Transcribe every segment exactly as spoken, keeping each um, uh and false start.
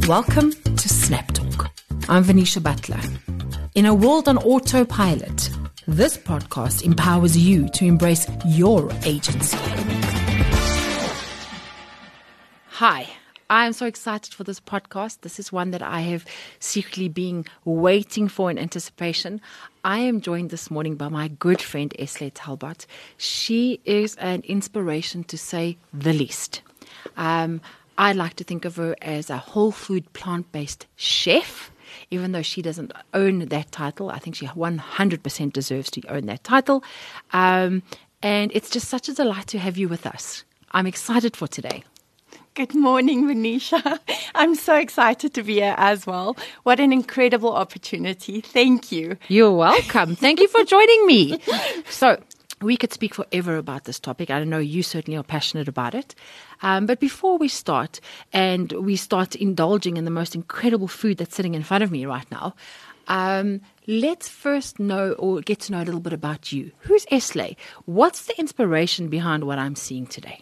Welcome to Snap Talk. I'm Venetia Butler. In a world on autopilot, this podcast empowers you to embrace your agency. Hi, I'm so excited for this podcast. This is one that I have secretly been waiting for in anticipation. I am joined this morning by my good friend Esley Talbot. She is an inspiration, to say the least. Um, I like to think of her as a whole food, plant-based chef. Even though she doesn't own that title, I think she one hundred percent deserves to own that title. Um, and it's just such a delight to have you with us. I'm excited for today. Good morning, Venetia. I'm so excited to be here as well. What an incredible opportunity. Thank you. You're welcome. Thank you for joining me. So, we could speak forever about this topic. I know you certainly are passionate about it. Um, but before we start, and we start indulging in the most incredible food that's sitting in front of me right now, um, let's first know or get to know a little bit about you. Who's Esley? What's the inspiration behind what I'm seeing today?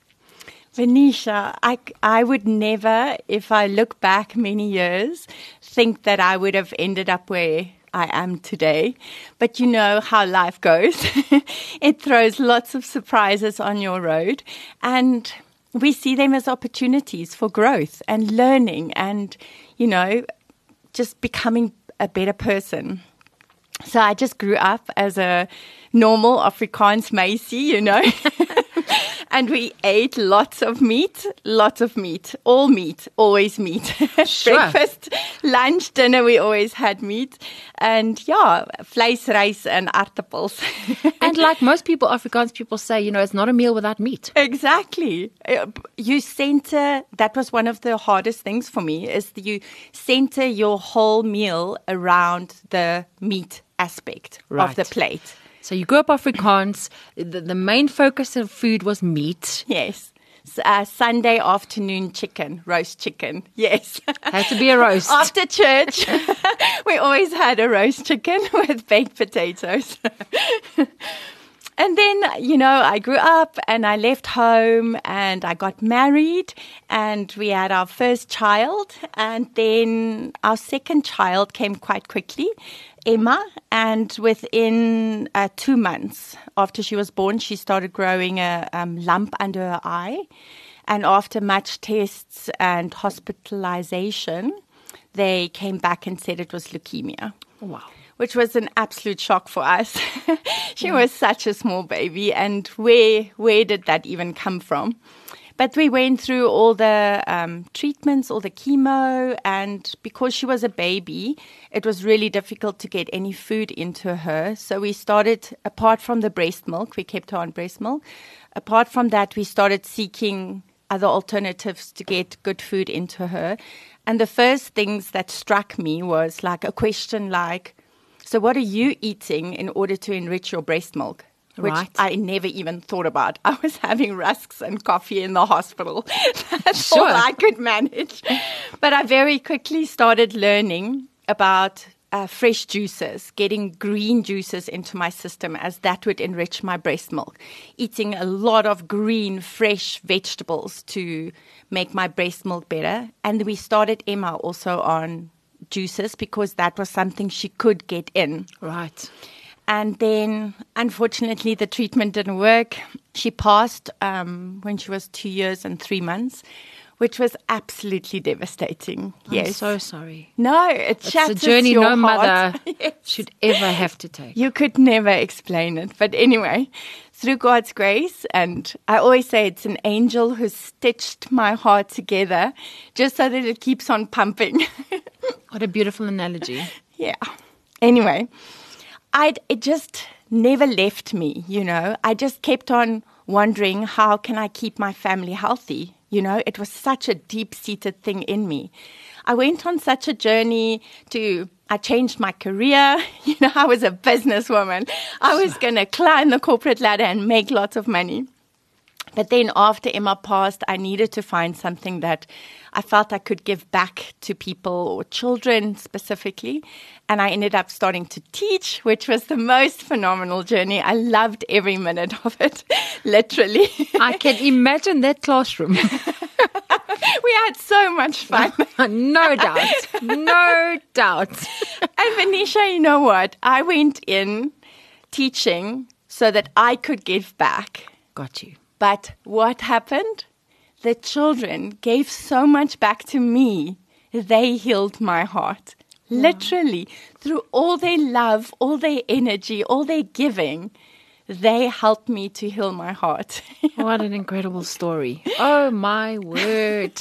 Venetia, I, I would never, if I look back many years, think that I would have ended up where I am today. But you know how life goes. It throws lots of surprises on your road. And we see them as opportunities for growth and learning and, you know, just becoming a better person. So I just grew up as a normal Afrikaans meisie, you know. And we ate lots of meat, lots of meat, all meat, always meat. Sure. Breakfast, lunch, dinner, we always had meat. And yeah, vleis, rice and aardappels. And like most people, Afrikaans people say, you know, it's not a meal without meat. Exactly. You center, that was one of the hardest things for me, is you center your whole meal around the meat aspect Right. of the plate. So you grew up Afrikaans. The, the main focus of food was meat. Yes. Uh, Sunday afternoon chicken, roast chicken. Yes. Had to be a roast. After church, we always had a roast chicken with baked potatoes. And then, you know, I grew up and I left home and I got married and we had our first child. And then our second child came quite quickly, Emma. And within uh, two months after she was born, she started growing a um, lump under her eye. And after much tests and hospitalization, they came back and said it was leukemia. Wow. Which was an absolute shock for us. She yeah. was such a small baby, and where where did that even come from? But we went through all the um, treatments, all the chemo, and because she was a baby, it was really difficult to get any food into her. So we started, apart from the breast milk, we kept her on breast milk. Apart from that, we started seeking other alternatives to get good food into her. And the first things that struck me was like a question like, so what are you eating in order to enrich your breast milk? Which right. I never even thought about. I was having rusks and coffee in the hospital. That's sure. all I could manage. But I very quickly started learning about uh, fresh juices, getting green juices into my system, as that would enrich my breast milk. Eating a lot of green, fresh vegetables to make my breast milk better. And we started Emma also on juices because that was something she could get in. Right. And then, unfortunately, the treatment didn't work. She passed um, when she was two years and three months, which was absolutely devastating. I'm yes. so sorry. No, it It's shatters a journey your no heart. mother Yes. should ever have to take. You could never explain it. But anyway, through God's grace, and I always say it's an angel who stitched my heart together just so that it keeps on pumping. What a beautiful analogy. Yeah. Anyway, I'd, it just never left me, you know. I just kept on wondering, how can I keep my family healthy? You know, it was such a deep-seated thing in me. I went on such a journey to, I changed my career. You know, I was a businesswoman. I was going to climb the corporate ladder and make lots of money. But then after Emma passed, I needed to find something that I felt I could give back to people or children specifically. And I ended up starting to teach, which was the most phenomenal journey. I loved every minute of it, literally. I can imagine that classroom. We had so much fun. No doubt. No doubt. And Venetia, you know what? I went in teaching so that I could give back. Got you. But what happened? The children gave so much back to me. They healed my heart. Yeah. Literally, through all their love, all their energy, all their giving, they helped me to heal my heart. What an incredible story. Oh, my word.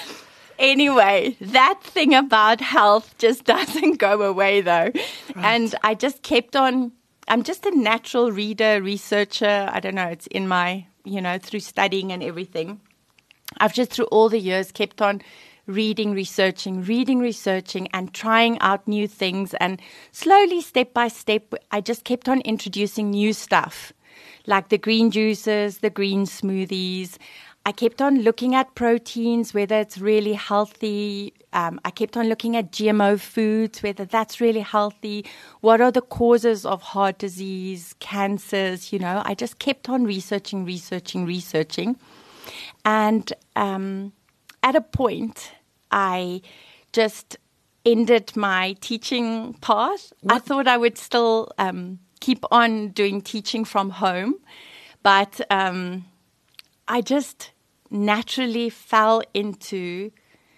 Anyway, that thing about health just doesn't go away, though. Right. And I just kept on. I'm just a natural reader, researcher. I don't know. It's in my, you know, through studying and everything. I've just, through all the years, kept on reading, researching, reading, researching, and trying out new things. And slowly, step by step, I just kept on introducing new stuff, like the green juices, the green smoothies. I kept on looking at proteins, whether it's really healthy. Um, I kept on looking at G M O foods, whether that's really healthy. What are the causes of heart disease, cancers? You know, I just kept on researching, researching, researching. And um, at a point, I just ended my teaching path. What? I thought I would still um, keep on doing teaching from home, but um, I just naturally fell into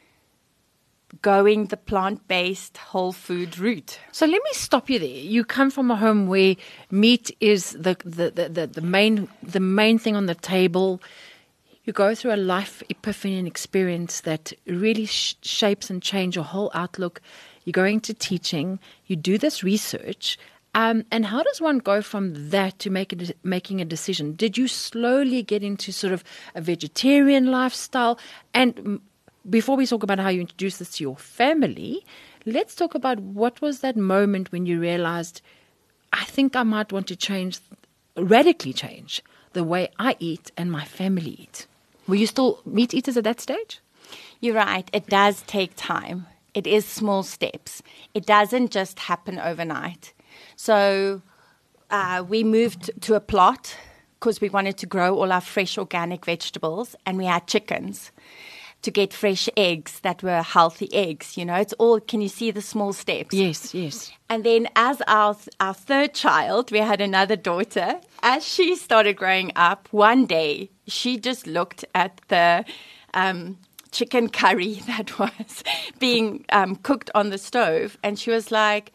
going the plant-based whole food route. So let me stop you there. You come from a home where meat is the the, the, the, the main the main thing on the table. You go through a life epiphany and experience that really sh- shapes and changes your whole outlook. You go into teaching. You do this research. Um, and how does one go from that to make a de- making a decision? Did you slowly get into sort of a vegetarian lifestyle? And m- before we talk about how you introduced this to your family, let's talk about what was that moment when you realized, I think I might want to change, radically change the way I eat and my family eat. Were you still meat eaters at that stage? You're right. It does take time. It is small steps. It doesn't just happen overnight. So uh, we moved to a plot because we wanted to grow all our fresh organic vegetables, and we had chickens to get fresh eggs that were healthy eggs. You know, it's all, can you see the small steps? Yes, yes. And then as our our third child, we had another daughter. As she started growing up, one day she just looked at the um, chicken curry that was being um, cooked on the stove, and she was like,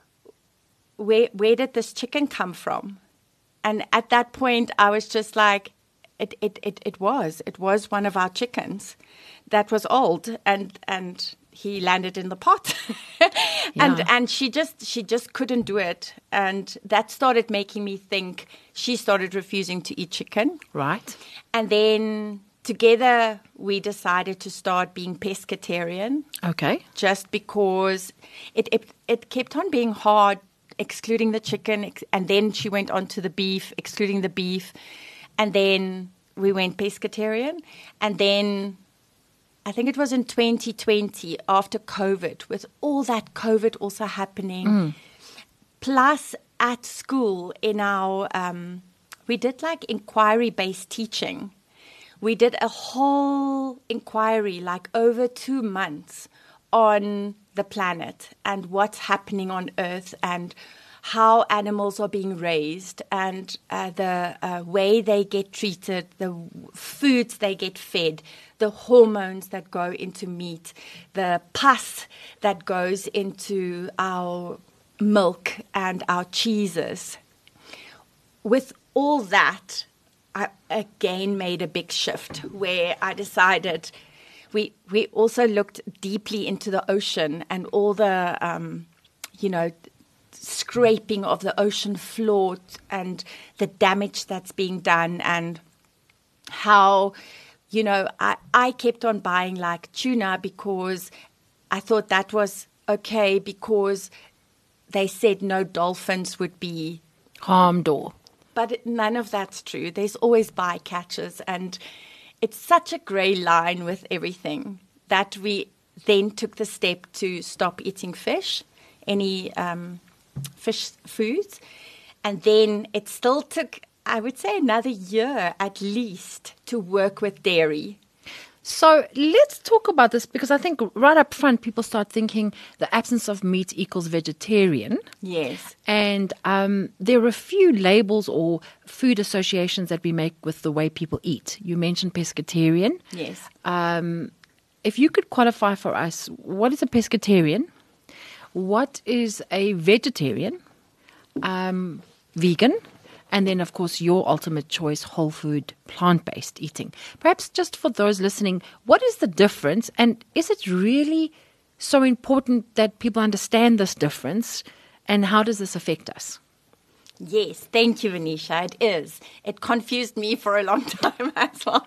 where where did this chicken come from? And at that point, I was just like, it it it, it was. It was one of our chickens that was old, and and he landed in the pot. and yeah. and she just she just couldn't do it. And that started making me think. She started refusing to eat chicken. Right. And then together we decided to start being pescatarian. Okay. Just because it it, it kept on being hard, excluding the chicken, and then she went on to the beef, excluding the beef, and then we went pescatarian, and then I think it was in twenty twenty, after COVID, with all that COVID also happening, mm. plus at school in our, um, we did like inquiry-based teaching. We did a whole inquiry, like over two months, on the planet and what's happening on Earth and how animals are being raised and uh, the uh, way they get treated, the foods they get fed, the hormones that go into meat, the pus that goes into our milk and our cheeses. With all that, I again made a big shift where I decided we we also looked deeply into the ocean and all the, um, you know, scraping of the ocean floor and the damage that's being done, and how, you know, I, I kept on buying like tuna because I thought that was okay because they said no dolphins would be harmed or. But none of that's true. There's always bycatches, and it's such a grey line with everything that we then took the step to stop eating fish, any um, fish foods. And then it still took, I would say, another year at least to work with dairy. So let's talk about this because I think right up front, people start thinking the absence of meat equals vegetarian. Yes. And um, there are a few labels or food associations that we make with the way people eat. You mentioned pescatarian. Yes. Um, if you could qualify for us, what is a pescatarian? What is a vegetarian? Um, vegan? And then, of course, your ultimate choice, whole food, plant-based eating. Perhaps just for those listening, what is the difference? And is it really so important that people understand this difference? And how does this affect us? Yes, thank you, Anisha. It is. It confused me for a long time as well.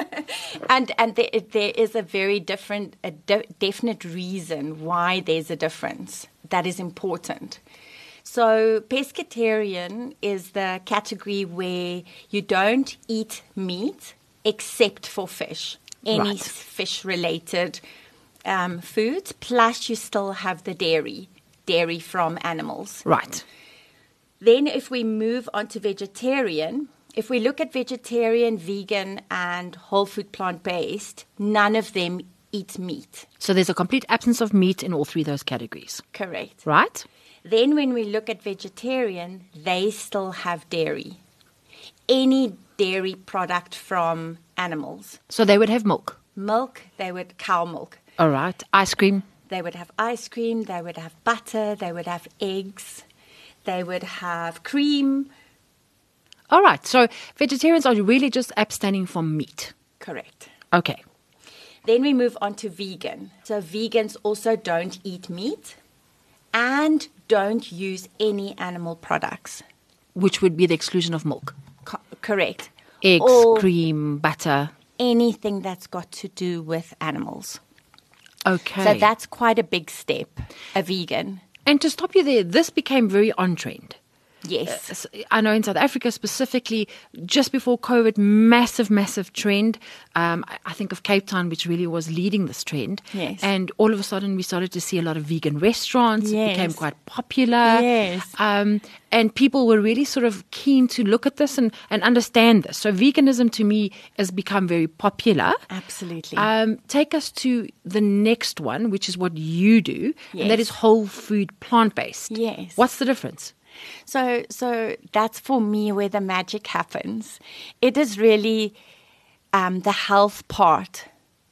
and and there, there is a very different, a de- definite reason why there's a difference that is important. So pescatarian is the category where you don't eat meat except for fish, any Right. fish-related um, foods, plus you still have the dairy, dairy from animals. Right. Then if we move on to vegetarian, if we look at vegetarian, vegan, and whole food plant-based, none of them eat meat. So there's a complete absence of meat in all three of those categories. Correct. Right? Then when we look at vegetarian, they still have dairy. Any dairy product from animals. So they would have milk. Milk, they would cow milk. All right. Ice cream. They would have ice cream, they would have butter, they would have eggs, they would have cream. All right. So vegetarians are really just abstaining from meat. Correct. Okay. Then we move on to vegan. So vegans also don't eat meat and don't use any animal products. Which would be the exclusion of milk. Co- correct. Eggs, Or cream, butter. anything that's got to do with animals. Okay. So that's quite a big step, a vegan. And to stop you there, this became very on trend. Yes. I know in South Africa specifically, just before COVID, massive, massive trend. Um, I- I think of Cape Town, which really was leading this trend. Yes. And all of a sudden, we started to see a lot of vegan restaurants. It Yes. became quite popular. Yes. Um, and people were really sort of keen to look at this and, and understand this. So veganism to me has become very popular. Absolutely. Um, take us to the next one, which is what you do, and that Yes. is whole food, plant-based. Yes. What's the difference? So, so that's for me where the magic happens. It is really um, the health part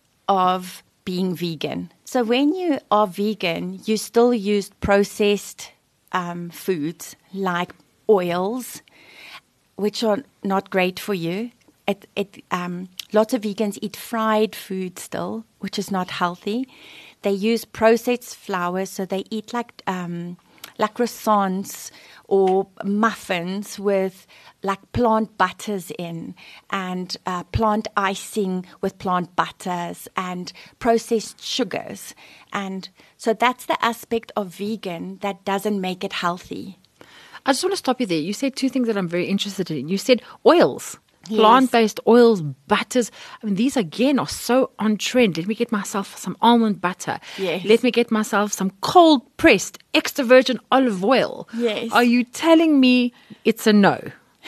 of being vegan. So when you are vegan, you still use processed um, foods like oils, which are not great for you. It, it, um, lots of vegans eat fried food still, which is not healthy. They use processed flours, so they eat like um, like croissants or muffins with like plant butters in and uh, plant icing with plant butters and processed sugars. And so that's the aspect of vegan that doesn't make it healthy. I just want to stop you there. You said two things that I'm very interested in. You said oils, Yes. plant-based oils, butters. I mean, these again are so on trend. Let me get myself some almond butter. Yes. Let me get myself some cold-pressed extra virgin olive oil. Yes. Are you telling me it's a no?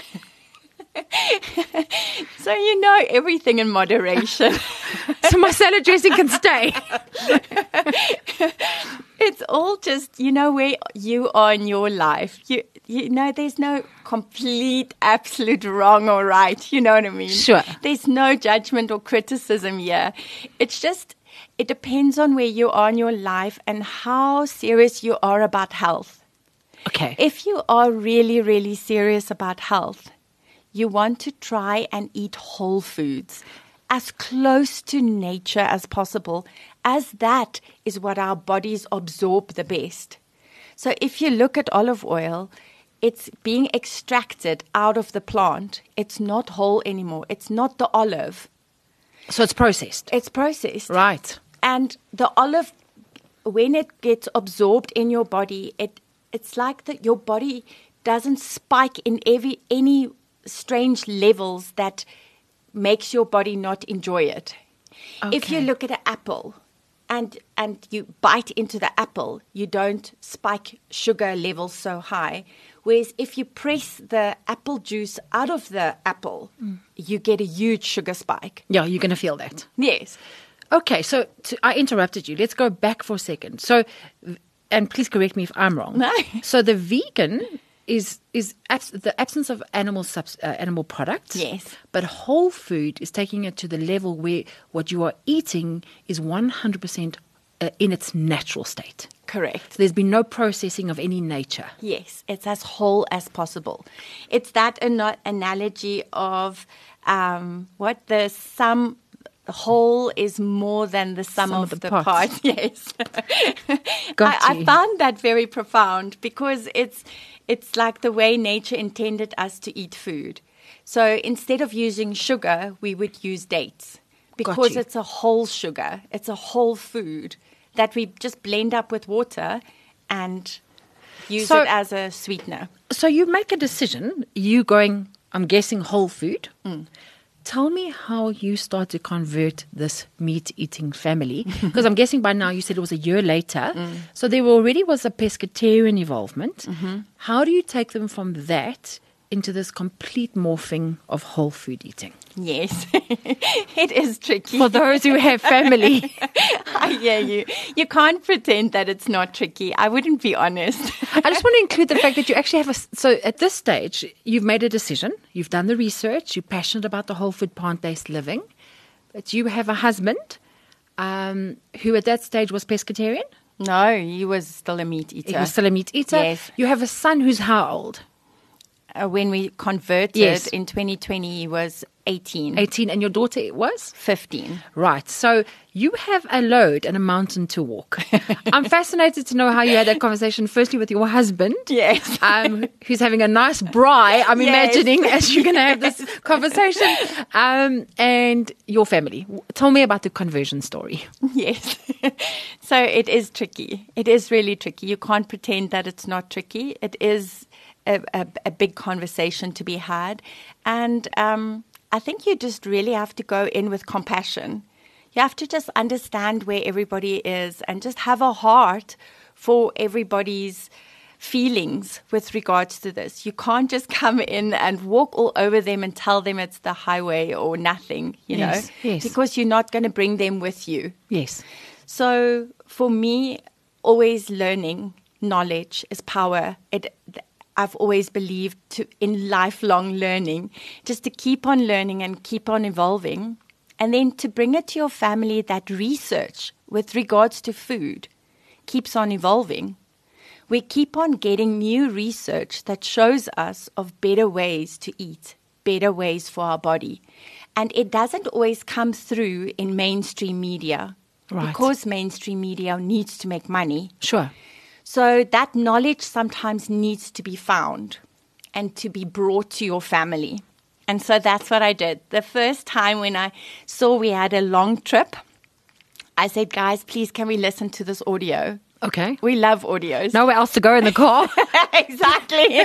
So you know everything in moderation. So my salad dressing can stay. It's all just, you know, where you are in your life. You you know, there's no complete, absolute wrong or right. You know what I mean? Sure. There's no judgment or criticism here. It's just, it depends on where you are in your life and how serious you are about health. Okay. If you are really, really serious about health, you want to try and eat whole foods as close to nature as possible, as that is what our bodies absorb the best. So if you look at olive oil, it's being extracted out of the plant. It's not whole anymore. It's not the olive. So it's processed. It's processed. Right. And the olive, when it gets absorbed in your body, it it's like that your body doesn't spike in every any strange levels that makes your body not enjoy it. If you Okay. look at an apple, and and you bite into the apple, you don't spike sugar levels so high. Whereas if you press the apple juice out of the apple, mm. you get a huge sugar spike. Yeah, you're going to feel that. Yes. Okay, so to, I interrupted you. Let's go back for a second. So, and please correct me if I'm wrong. No. So the vegan is is abs- the absence of animal subs- uh, animal products. Yes. But whole food is taking it to the level where what you are eating is one hundred percent uh, in its natural state. Correct. So there's been no processing of any nature. Yes, it's as whole as possible. It's that an- analogy of um, what the sum... The whole is more than the sum, Sum of, of the the parts. parts. Yes, Got I, you. I found that very profound because it's it's like the way nature intended us to eat food. So instead of using sugar, we would use dates because you. it's a whole sugar. It's a whole food that we just blend up with water and use So- it as a sweetener. So you make a decision. You going, I'm guessing, whole food. Mm. Tell me how you start to convert this meat-eating family. Because I'm guessing by now you said it was a year later. Mm. So there already was a pescatarian involvement. Mm-hmm. How do you take them from that into this complete morphing of whole food eating? Yes, it is tricky. For those who have family. I hear you. You can't pretend that it's not tricky. I wouldn't be honest. I just want to include the fact that you actually have a... So at this stage, you've made a decision. You've done the research. You're passionate about the whole food plant-based living. But you have a husband um, who at that stage was pescatarian. No, he was still a meat eater. He was still a meat eater. Yes. You have a son who's how old? Uh, when we converted Yes. in twenty twenty, he was eighteen. eighteen. And your daughter was? fifteen. Right. So you have a load and a mountain to walk. I'm fascinated to know how you had that conversation, firstly with your husband. Yes. Um, who's having a nice braai, I'm Yes. imagining, as you're going to have this conversation. Um, and your family. Tell me about the conversion story. Yes. So it is tricky. It is really tricky. You can't pretend that it's not tricky. It is a, a, a big conversation to be had. And um, I think you just really have to go in with compassion. You have to just understand where everybody is and just have a heart for everybody's feelings with regards to this. You can't just come in and walk all over them and tell them it's the highway or nothing, you Yes, know, yes. because you're not going to bring them with you. Yes. So for me, always learning knowledge is power. It, I've always believed to, in lifelong learning, just to keep on learning and keep on evolving. And then to bring it to your family that research with regards to food keeps on evolving. We keep on getting new research that shows us of better ways to eat, better ways for our body. And it doesn't always come through in mainstream media. Right. Because mainstream media needs to make money. Sure. So that knowledge sometimes needs to be found and to be brought to your family. And so that's what I did. The first time when I saw we had a long trip, I said, guys, please, can we listen to this audio? Okay. We love audios. Nowhere else to go in the car. Exactly.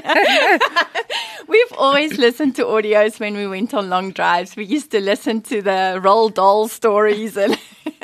We've always listened to audios when we went on long drives. We used to listen to the Roald Dahl stories. And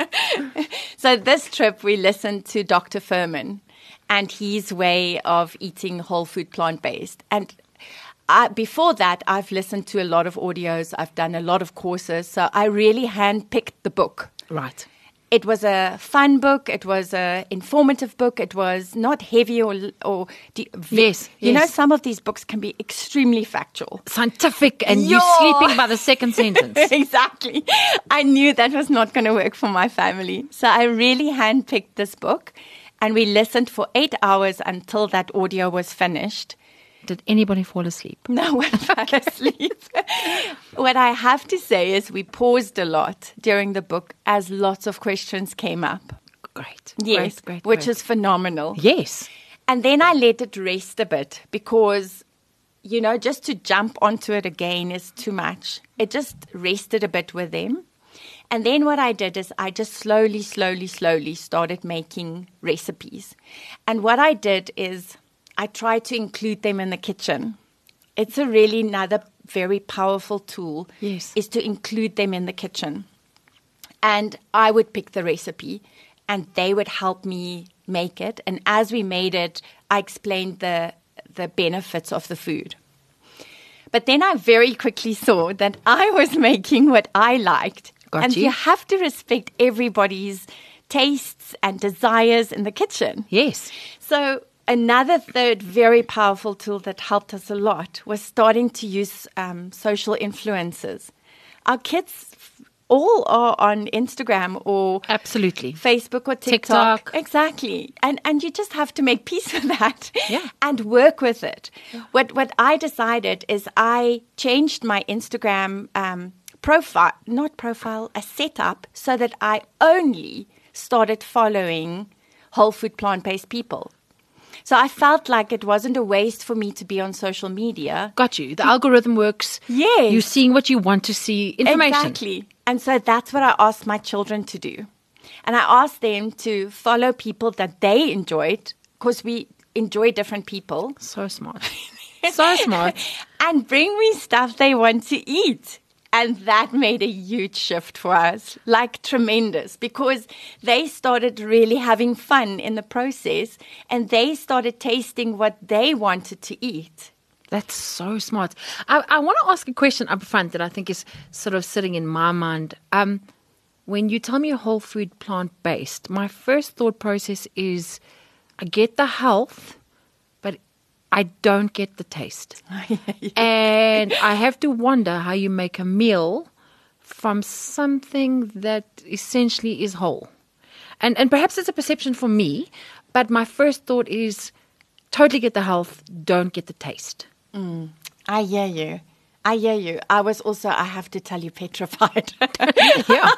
so this trip, we listened to Doctor Furman and his way of eating whole food plant-based. And I, before that, I've listened to a lot of audios. I've done a lot of courses. So I really handpicked the book. Right. It was a fun book. It was a informative book. It was not heavy or or de- Yes, You know, yes. some of these books can be extremely factual. Scientific, and Yo. you're sleeping by the second sentence. Exactly. I knew that was not going to work for my family, so I really handpicked this book, and we listened for eight hours until that audio was finished. Did anybody fall asleep? No one fell asleep. What I have to say is we paused a lot during the book as lots of questions came up. Great. Yes, Great, great, which great. is phenomenal. Yes. And then I let it rest a bit because, you know, just to jump onto it again is too much. It just rested a bit with them. And then what I did is I just slowly, slowly, slowly started making recipes. And what I did is I tried to include them in the kitchen. It's a really another very powerful tool. Yes. Is to include them in the kitchen. And I would pick the recipe and they would help me make it. And as we made it, I explained the the benefits of the food. But then I very quickly saw that I was making what I liked. Got and you. you have to respect everybody's tastes and desires in the kitchen. Yes. So another third very powerful tool that helped us a lot was starting to use um, social influencers. Our kids all are on Instagram or Absolutely. Facebook or TikTok. TikTok. Exactly. And and you just have to make peace with that Yeah. and work with it. What what I decided is I changed my Instagram um, profile, not profile, a setup so that I only started following whole food plant-based people. So I felt like it wasn't a waste for me to be on social media. Got you. The algorithm works. Yes. You're seeing what you want to see. Information. Exactly. And so that's what I asked my children to do. And I asked them to follow people that they enjoyed, because we enjoy different people, So smart. So smart. and bring me stuff they want to eat. And that made a huge shift for us, like tremendous, because they started really having fun in the process and they started tasting what they wanted to eat. That's so smart. I, I want to ask a question up front that I think is sort of sitting in my mind. Um, when you tell me whole food plant-based, my first thought process is I get the health, but I don't get the taste. And I have to wonder how you make a meal from something that essentially is whole. And and perhaps it's a perception for me, but my first thought is totally get the health, don't get the taste. Mm, I hear you. I hear you. I was also, I have to tell you, petrified. Yeah.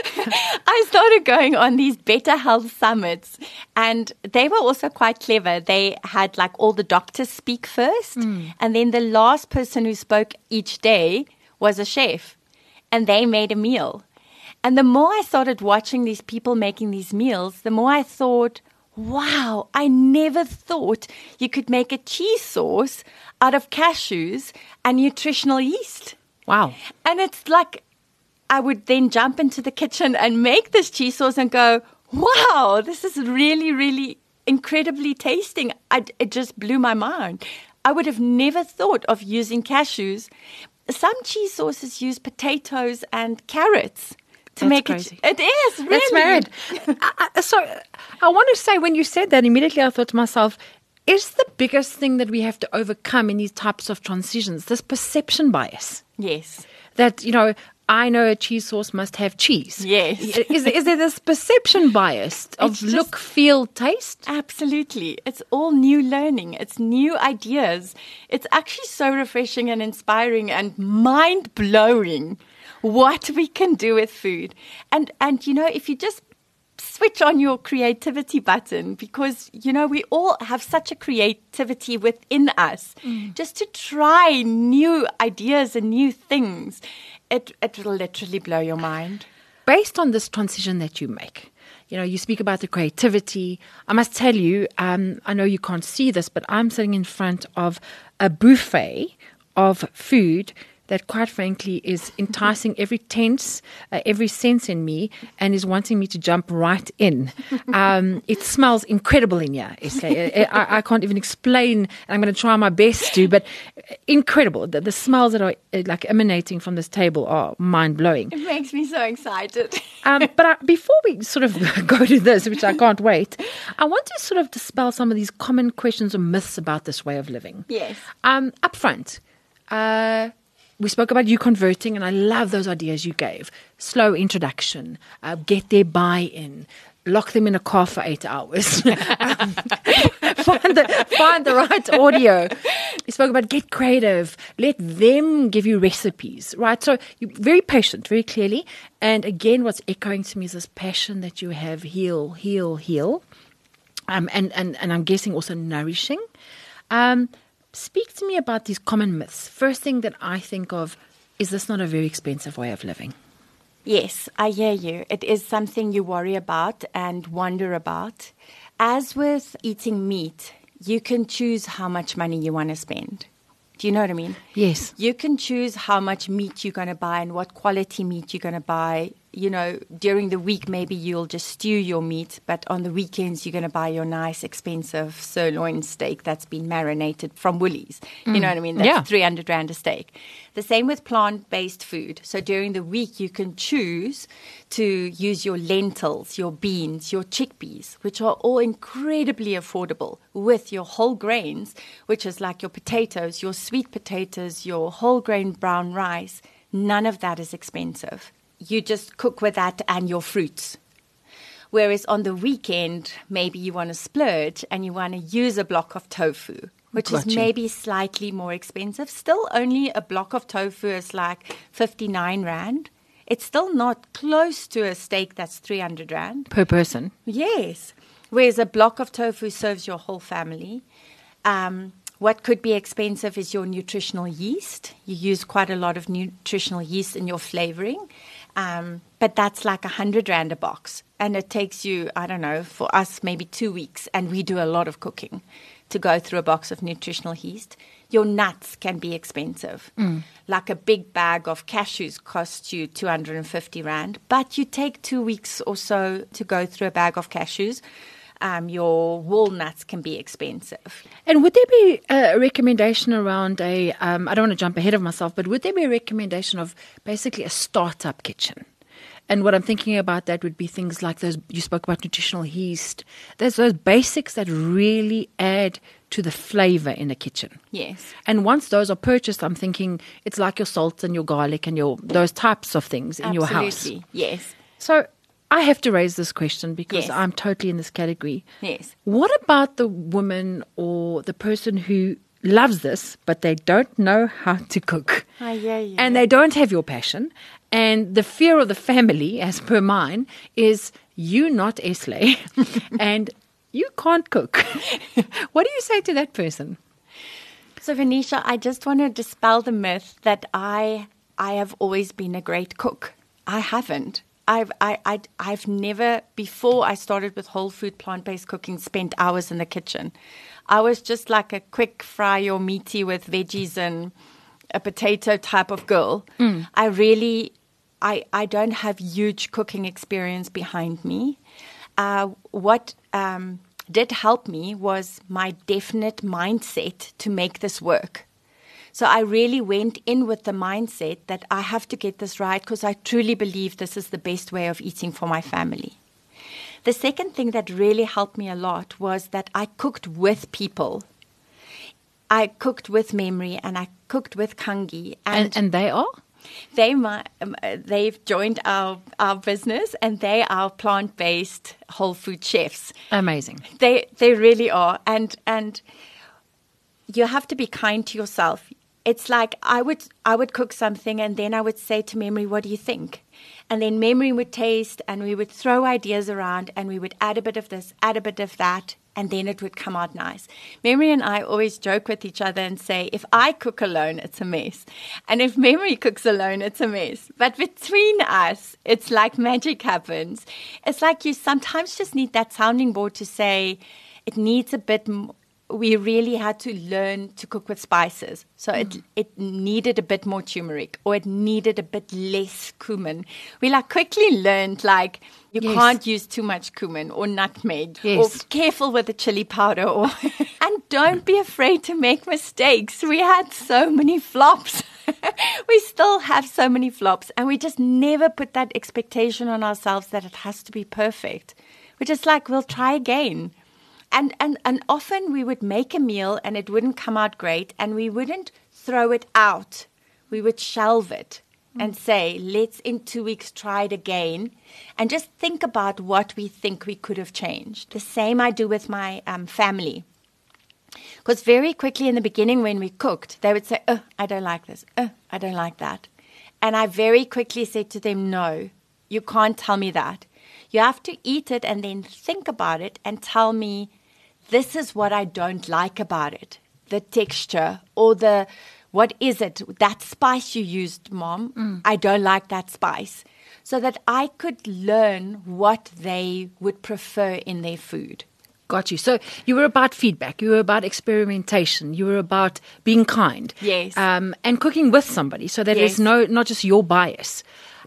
I started going on these better health summits, and they were also quite clever. They had like all the doctors speak first, mm. and then the last person who spoke each day was a chef, and they made a meal. And the more I started watching these people making these meals, the more I thought, wow, I never thought you could make a cheese sauce out of cashews and nutritional yeast. Wow. And it's like I would then jump into the kitchen and make this cheese sauce and go, wow, this is really, really incredibly tasting. I, it just blew my mind. I would have never thought of using cashews. Some cheese sauces use potatoes and carrots to That's make crazy. it. It is, really. That's mad. I, I, so I want to say, when you said that, immediately I thought to myself, is the biggest thing that we have to overcome in these types of transitions this perception bias? Yes. That, you know, I know a cheese sauce must have cheese. Yes. Is, is there this perception bias of It's just- look, feel, taste? Absolutely. It's all new learning. It's new ideas. It's actually so refreshing and inspiring and mind-blowing what we can do with food. And, and you know, if you just switch on your creativity button, because, you know, we all have such a creativity within us, mm. just to try new ideas and new things, it, it will literally blow your mind. Based on this transition that you make, you know, you speak about the creativity. I must tell you, um, I know you can't see this, but I'm sitting in front of a buffet of food that, quite frankly, is enticing every tense, uh, every sense in me, and is wanting me to jump right in. Um, it smells incredible in here, Esley. I, I can't even explain, and I'm going to try my best to, but incredible. The, the smells that are uh, like emanating from this table are mind-blowing. It makes me so excited. um, but I, before we sort of go to this, which I can't wait, I want to sort of dispel some of these common questions or myths about this way of living. Yes. Um, up front, uh, we spoke about you converting, and I love those ideas you gave. Slow introduction, uh, get their buy-in, lock them in a car for eight hours, um, find, the, find the right audio. You spoke about get creative, let them give you recipes, right? So you're very patient, very clearly. And again, what's echoing to me is this passion that you have, heal, heal, heal. Um, and, and, and I'm guessing also nourishing. Um, Speak to me about these common myths. First thing that I think of, is this not a very expensive way of living? Yes, I hear you. It is something you worry about and wonder about. As with eating meat, you can choose how much money you want to spend. Do you know what I mean? Yes. You can choose how much meat you're going to buy and what quality meat you're going to buy. you know, during the week, maybe you'll just stew your meat, but on the weekends, you're going to buy your nice, expensive sirloin steak that's been marinated from Woolies. Mm. You know what I mean? That's yeah. three hundred rand a steak. The same with plant-based food. So during the week, you can choose to use your lentils, your beans, your chickpeas, which are all incredibly affordable, with your whole grains, which is like your potatoes, your sweet potatoes, your whole grain brown rice. None of that is expensive. You just cook with that and your fruits. Whereas on the weekend, maybe you want to splurge and you want to use a block of tofu, which Got is you. maybe slightly more expensive. Still only a block of tofu is like fifty-nine rand. It's still not close to a steak that's three hundred rand. Per person? Yes. Whereas a block of tofu serves your whole family. Um, what could be expensive is your nutritional yeast. You use quite a lot of nutritional yeast in your flavoring. Um, but that's like a hundred rand a box. And it takes you, I don't know, for us, maybe two weeks. And we do a lot of cooking to go through a box of nutritional yeast. Your nuts can be expensive. Mm. Like a big bag of cashews costs you two hundred fifty rand. But you take two weeks or so to go through a bag of cashews. Um, your walnuts can be expensive. And would there be a recommendation around a, um, I don't want to jump ahead of myself, but would there be a recommendation of basically a startup kitchen? And what I'm thinking about that would be things like those, you spoke about nutritional yeast. There's those basics that really add to the flavor in a kitchen. Yes. And once those are purchased, I'm thinking it's like your salt and your garlic and your those types of things in Absolutely. your house. Yes. So I have to raise this question because Yes. I'm totally in this category. Yes. What about the woman or the person who loves this, but they don't know how to cook? Oh, yeah, yeah. And they don't have your passion. And the fear of the family, as per mine, is you not Esley and you can't cook. What do you say to that person? So, Venetia, I just want to dispel the myth that I I have always been a great cook. I haven't. I've I, I I've never, before I started with whole food plant-based cooking, spent hours in the kitchen. I was just like a quick fry or meaty with veggies and a potato type of girl. Mm. I really, I I don't have huge cooking experience behind me. Uh, what um, did help me was my definite mindset to make this work. So I really went in with the mindset that I have to get this right because I truly believe this is the best way of eating for my family. The second thing that really helped me a lot was that I cooked with people. I cooked with Memory and I cooked with Kangi. And, and, and they are? They, my, um, they've joined our, our business and they are plant-based whole food chefs. Amazing. They they really are. And and you have to be kind to yourself. It's like I would I would cook something and then I would say to Memory, what do you think? And then Memory would taste and we would throw ideas around and we would add a bit of this, add a bit of that, and then it would come out nice. Memory and I always joke with each other and say, if I cook alone, it's a mess. And if Memory cooks alone, it's a mess. But between us, it's like magic happens. It's like you sometimes just need that sounding board to say, it needs a bit more. We really had to learn to cook with spices. So mm. it it needed a bit more turmeric or it needed a bit less cumin. We like quickly learned like you yes. can't use too much cumin or nutmeg yes. or careful with the chili powder. Or and don't be afraid to make mistakes. We had so many flops. We still have so many flops and we just never put that expectation on ourselves that it has to be perfect. We're just like, we'll try again. And, and and often we would make a meal and it wouldn't come out great and we wouldn't throw it out. We would shelve it mm. and say, let's in two weeks try it again and just think about what we think we could have changed. The same I do with my um, family. Because very quickly in the beginning when we cooked, they would say, oh, I don't like this. Oh, I don't like that. And I very quickly said to them, no, you can't tell me that. You have to eat it and then think about it and tell me, this is what I don't like about it. The texture or the, what is it? That spice you used, Mom, mm. I don't like that spice. So that I could learn what they would prefer in their food. Got you. So you were about feedback. You were about experimentation. You were about being kind. Yes. Um, and cooking with somebody so that yes. there's no, not just your bias.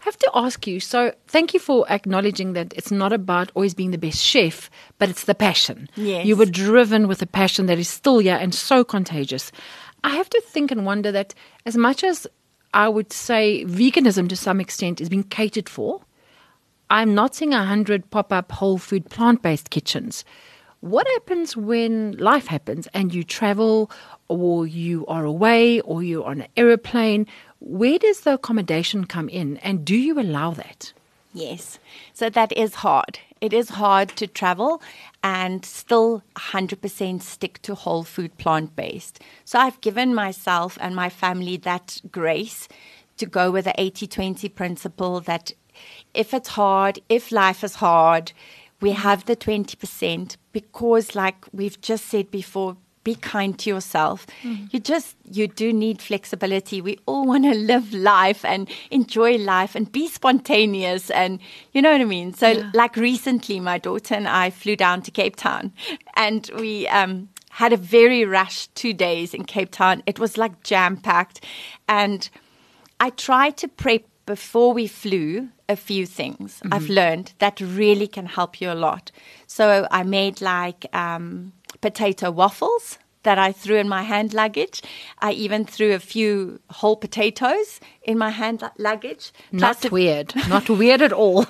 I have to ask you, so thank you for acknowledging that it's not about always being the best chef, but it's the passion. Yes. You were driven with a passion that is still here and so contagious. I have to think and wonder that as much as I would say veganism to some extent is being catered for, I'm not seeing a hundred pop-up whole food plant-based kitchens. What happens when life happens and you travel or you are away or you're on an aeroplane? Where does the accommodation come in, and do you allow that? Yes. So that is hard. It is hard to travel and still one hundred percent stick to whole food plant-based. So I've given myself and my family that grace to go with the eighty twenty principle that if it's hard, if life is hard, we have the twenty percent because, like we've just said before, be kind to yourself. Mm. You just, you do need flexibility. We all want to live life and enjoy life and be spontaneous and, you know what I mean? So yeah. Like recently, my daughter and I flew down to Cape Town and we um, had a very rushed two days in Cape Town. It was like jam-packed. And I tried to prep before we flew a few things mm-hmm. I've learned that really can help you a lot. So I made like um, potato waffles that I threw in my hand luggage. I even threw a few whole potatoes in my hand luggage. Not weird. Not weird at all.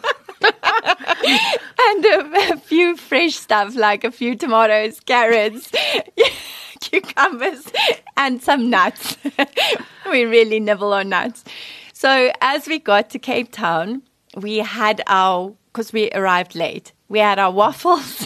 And a, a few fresh stuff like a few tomatoes, carrots, cucumbers, and some nuts. We really nibble on nuts. So as we got to Cape Town, we had our, because we arrived late, we had our waffles.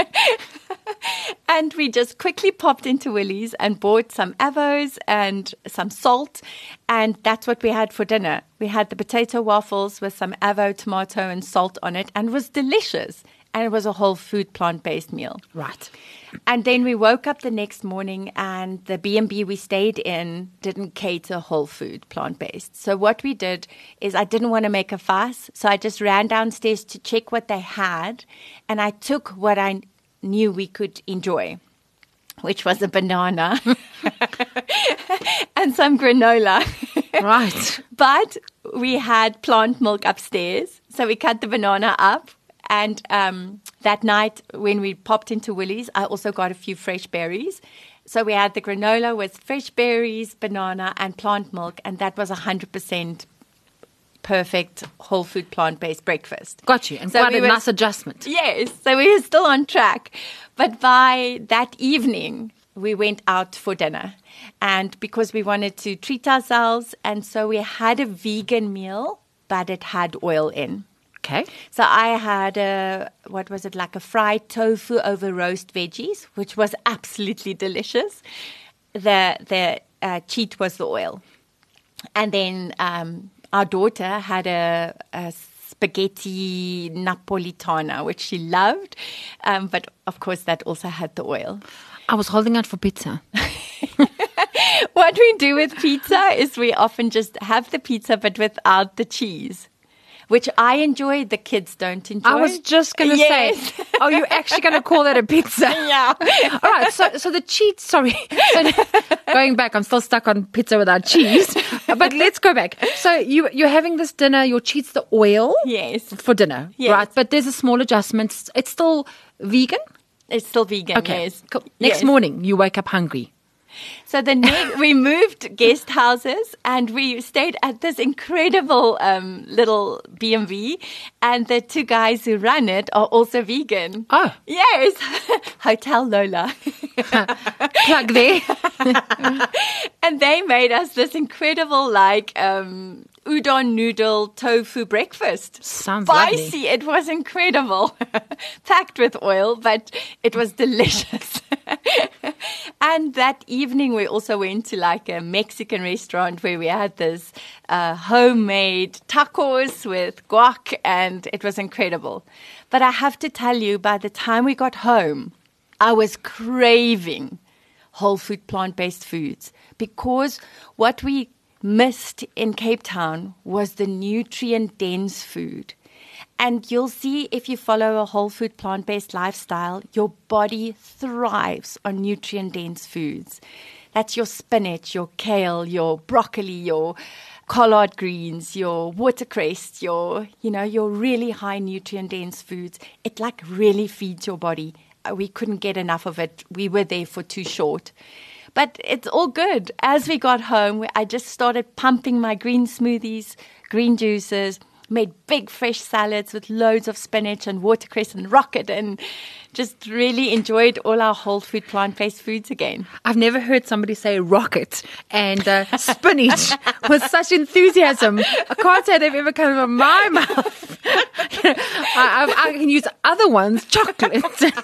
And we just quickly popped into Woolies and bought some avos and some salt. And that's what we had for dinner. We had the potato waffles with some avo, tomato, and salt on it. And it was delicious. And it was a whole food plant-based meal. Right. And then we woke up the next morning and the B and B we stayed in didn't cater whole food plant-based. So what we did is I didn't want to make a fuss. So I just ran downstairs to check what they had. And I took what I knew we could enjoy, which was a banana and some granola. Right. But we had plant milk upstairs. So we cut the banana up. And um, that night when we popped into Woolies, I also got a few fresh berries. So we had the granola with fresh berries, banana, and plant milk. And that was one hundred percent perfect whole food plant-based breakfast. Got you. And so quite we a were, nice adjustment. Yes. So we were still on track. But by that evening, we went out for dinner. And because we wanted to treat ourselves, and so we had a vegan meal, but it had oil in. Okay. So I had a, what was it, like a fried tofu over roast veggies, which was absolutely delicious. The the uh, cheat was the oil. And then um, our daughter had a, a spaghetti napolitana, which she loved. Um, but, of course, that also had the oil. I was holding out for pizza. What we do with pizza is we often just have the pizza, but without the cheese. Which I enjoy, the kids don't enjoy. I was just going to yes. say, oh, you're actually going to call that a pizza? Yeah. All right, so so the cheat, sorry. So going back, I'm still stuck on pizza without cheese. But let's go back. So you, you're having this dinner, your cheat's the oil. Yes. For dinner, yes. right? But there's a small adjustment. It's still vegan? It's still vegan, okay. yes. Cool. Next yes. morning, you wake up hungry. So the ne- we moved guest houses and we stayed at this incredible um, little B and B, and the two guys who run it are also vegan. Oh. Yes. Hotel Lola. Plug there. And they made us this incredible like um, udon noodle tofu breakfast. Sounds spicy. Lovely. It was incredible. Packed with oil, but it was delicious. And that evening we also went to like a Mexican restaurant where we had this uh, homemade tacos with guac, and it was incredible. But I have to tell you, by the time we got home, I was craving whole food plant-based foods, because what we missed in Cape Town was the nutrient-dense food. And you'll see if you follow a whole food plant-based lifestyle, your body thrives on nutrient-dense foods. That's your spinach, your kale, your broccoli, your collard greens, your watercress, your, you know, your really high nutrient dense foods. It like really feeds your body. We couldn't get enough of it. We were there for too short. But it's all good. As we got home, I just started pumping my green smoothies, green juices, made big fresh salads with loads of spinach and watercress and rocket, and just really enjoyed all our whole food plant-based foods again. I've never heard somebody say rocket and uh, spinach with such enthusiasm. I can't say they've ever come from my mouth. I, I, I can use other ones, chocolate.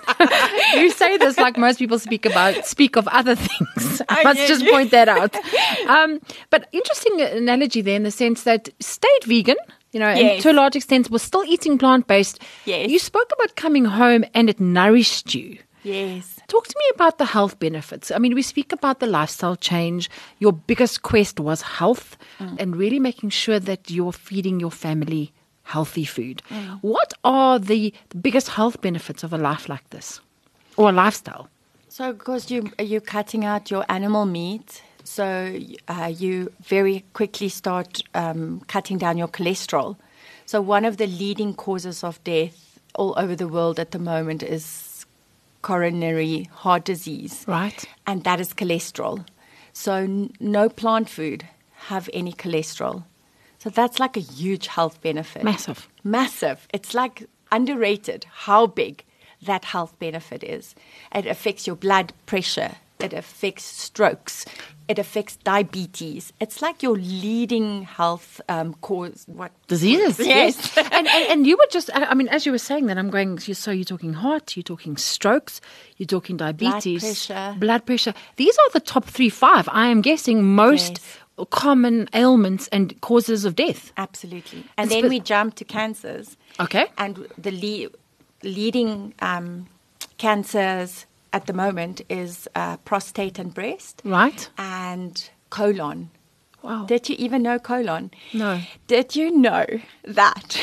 You say this like most people speak about speak of other things. I must just you. point that out. Um, but interesting analogy there in the sense that stayed vegan. You know, yes. and to a large extent, we're still eating plant-based. Yes. You spoke about coming home and it nourished you. Yes. Talk to me about the health benefits. I mean, we speak about the lifestyle change. Your biggest quest was health mm. and really making sure that you're feeding your family healthy food. Mm. What are the biggest health benefits of a life like this or a lifestyle? So, because you, you're cutting out your animal meat, so uh, you very quickly start um, cutting down your cholesterol. So one of the leading causes of death all over the world at the moment is coronary heart disease. Right. And that is cholesterol. So n- no plant food have any cholesterol. So that's like a huge health benefit. Massive. Massive. It's like underrated how big that health benefit is. It affects your blood pressure. It affects strokes. It affects diabetes. It's like your leading health um, cause. What diseases? Yes. yes. and, and and you were just. I mean, as you were saying that, I'm going. So you're talking heart. You're talking strokes. You're talking diabetes. Blood pressure. Blood pressure. These are the top three, five. I am guessing most yes. common ailments and causes of death. Absolutely. And it's then we jump to cancers. Okay. And the le- leading um, cancers at the moment is uh, prostate and breast. Right. And colon. Wow. Did you even know colon? No. Did you know that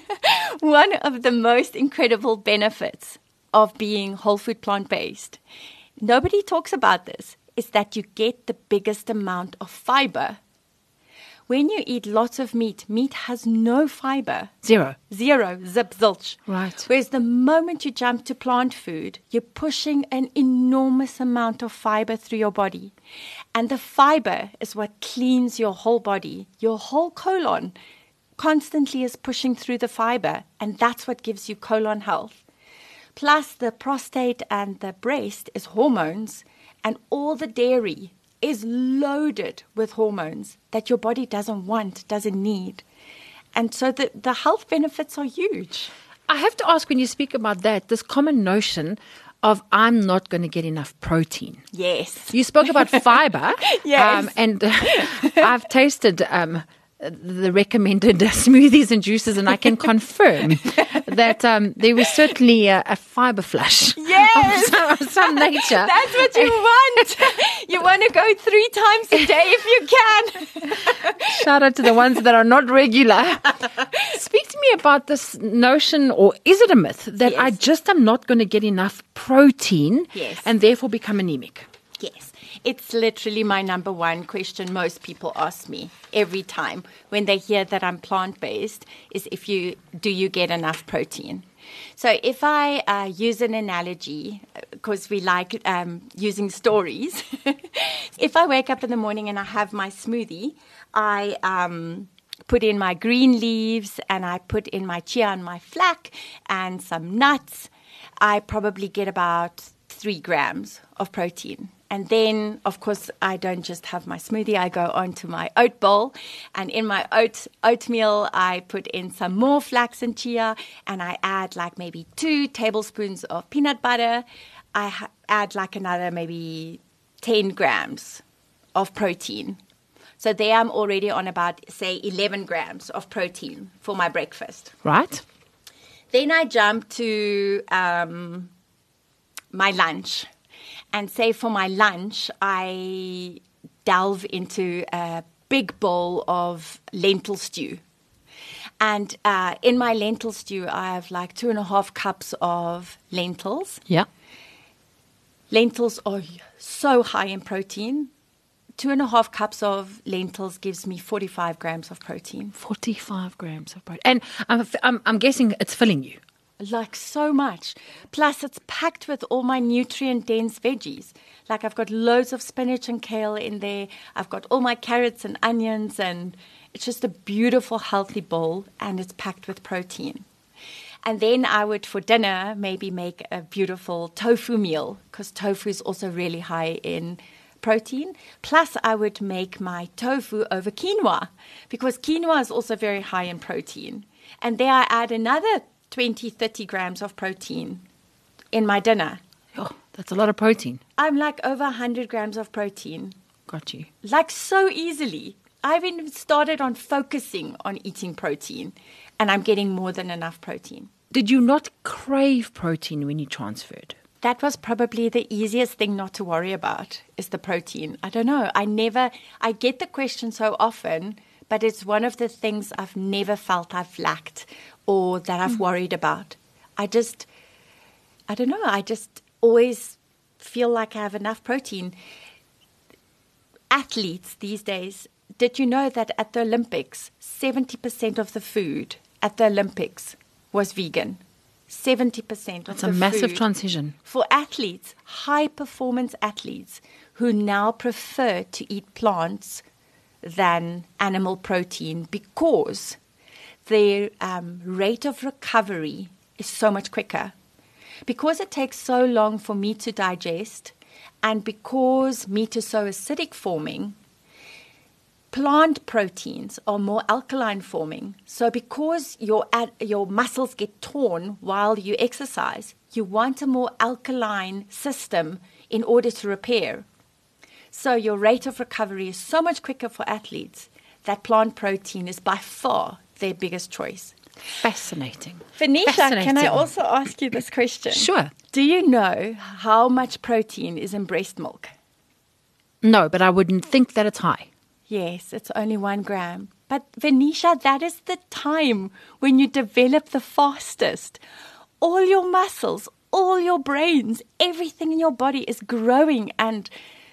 one of the most incredible benefits of being whole food plant-based, nobody talks about this, is that you get the biggest amount of fiber. When you eat lots of meat, meat has no fiber. Zero. Zero. Zip, zilch. Right. Whereas the moment you jump to plant food, you're pushing an enormous amount of fiber through your body. And the fiber is what cleans your whole body. Your whole colon constantly is pushing through the fiber. And that's what gives you colon health. Plus the prostate and the breast is hormones. And all the dairy is loaded with hormones that your body doesn't want, doesn't need. And so the, the health benefits are huge. I have to ask, when you speak about that, this common notion of I'm not going to get enough protein. Yes. You spoke about fiber. Yes. Um, and uh, I've tasted um, the recommended uh, smoothies and juices, and I can confirm that um, there was certainly a, a fiber flush yes. of, some, of some nature. That's what you want. You want to go three times a day if you can. Shout out to the ones that are not regular. Speak to me about this notion, or is it a myth, that yes. I just am not going to get enough protein yes. and therefore become anemic? Yes. It's literally my number one question most people ask me every time when they hear that I'm plant-based is if you do you get enough protein? So if I uh, use an analogy, because we like um, using stories, if I wake up in the morning and I have my smoothie, I um, put in my green leaves and I put in my chia and my flax and some nuts, I probably get about three grams of protein. And then, of course, I don't just have my smoothie. I go on to my oat bowl. And in my oat oatmeal, I put in some more flax and chia. And I add like maybe two tablespoons of peanut butter. I ha- add like another maybe ten grams of protein. So there I'm already on about, say, eleven grams of protein for my breakfast. Right. Then I jump to um, my lunch. And say for my lunch, I delve into a big bowl of lentil stew. And uh, in my lentil stew, I have like two and a half cups of lentils. Yeah. Lentils are so high in protein. two and a half cups of lentils gives me forty-five grams of protein. forty-five grams of protein. And I'm, I'm, I'm guessing it's filling you. Like so much. Plus, it's packed with all my nutrient-dense veggies. Like I've got loads of spinach and kale in there. I've got all my carrots and onions, and it's just a beautiful, healthy bowl, and it's packed with protein. And then I would, for dinner, maybe make a beautiful tofu meal, because tofu is also really high in protein. Plus, I would make my tofu over quinoa, because quinoa is also very high in protein. And there I add another twenty, thirty grams of protein in my dinner. Oh, that's a lot of protein. I'm like over one hundred grams of protein. Got you. Like so easily. I've even started on focusing on eating protein, and I'm getting more than enough protein. Did you not crave protein when you transferred? That was probably the easiest thing not to worry about, is the protein. I don't know. I never, I get the question so often, but it's one of the things I've never felt I've lacked or that I've mm. worried about. I just, I don't know. I just always feel like I have enough protein. Athletes these days, did you know that at the Olympics, seventy percent of the food at the Olympics was vegan? seventy percent of That's the a massive food transition. for athletes, high-performance athletes who now prefer to eat plants than animal protein because their um, rate of recovery is so much quicker. Because it takes so long for meat to digest, and because meat is so acidic forming, plant proteins are more alkaline forming. So because your ad, your muscles get torn while you exercise, you want a more alkaline system in order to repair. So your rate of recovery is so much quicker for athletes that plant protein is by far their biggest choice. Fascinating. Venetia, Fascinating. can I also ask you this question? Sure. Do you know how much protein is in breast milk? No, but I wouldn't think that it's high. Yes, it's only one gram. But Venetia, that is the time when you develop the fastest. All your muscles, all your brains, everything in your body is growing and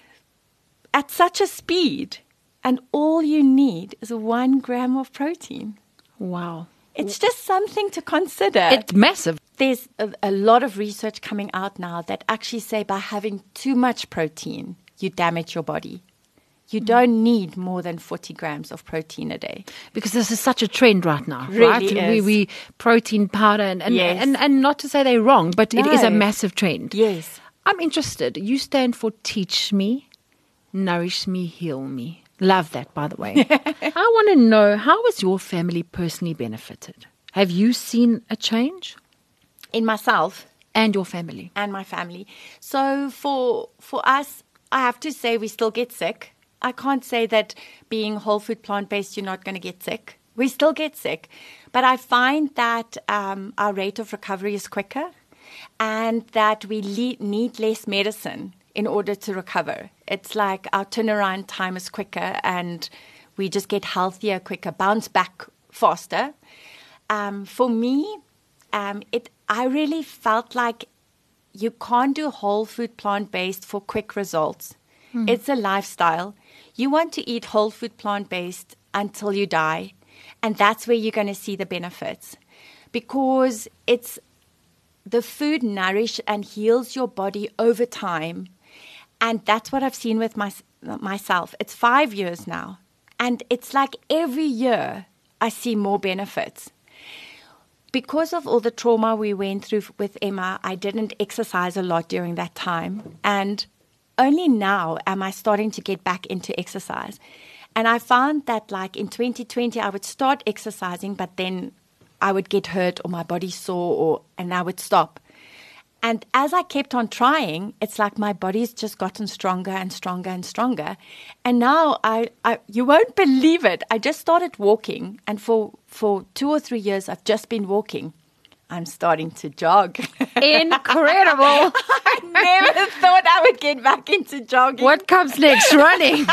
at such a speed. And all you need is one gram of protein. Wow. It's just something to consider. It's massive. There's a, a lot of research coming out now that actually say by having too much protein, you damage your body. You don't need more than forty grams of protein a day. Because this is such a trend right now, Really right? is. We, we protein powder and and, Yes. and and not to say they're wrong, but it is a No. massive trend. Yes. I'm interested. You stand for teach me, nourish me, heal me. Love that, by the way. I want to know, how has your family personally benefited? Have you seen a change? In myself And your family? and my family. So for for us, I have to say we still get sick. I can't say that being whole food plant-based, you're not going to get sick. We still get sick. But I find that um, our rate of recovery is quicker and that we le- need less medicine in order to recover. It's like our turnaround time is quicker and we just get healthier quicker, bounce back faster. Um, for me, um, it I really felt like you can't do whole food plant-based for quick results. Mm. It's a lifestyle. You want to eat whole food plant-based until you die, and that's where you're going to see the benefits. Because it's the food nourishes and heals your body over time. And that's what I've seen with my, myself. It's five years now. And it's like every year I see more benefits. Because of all the trauma we went through with Emma, I didn't exercise a lot during that time. And only now am I starting to get back into exercise. And I found that like in twenty twenty, I would start exercising, but then I would get hurt or my body sore or and I would stop. And as I kept on trying, it's like my body's just gotten stronger and stronger and stronger. And now I, I you won't believe it. I just started walking. And for, for two or three years, I've just been walking. I'm starting to jog. Incredible. I never thought I would get back into jogging. What comes next? Running.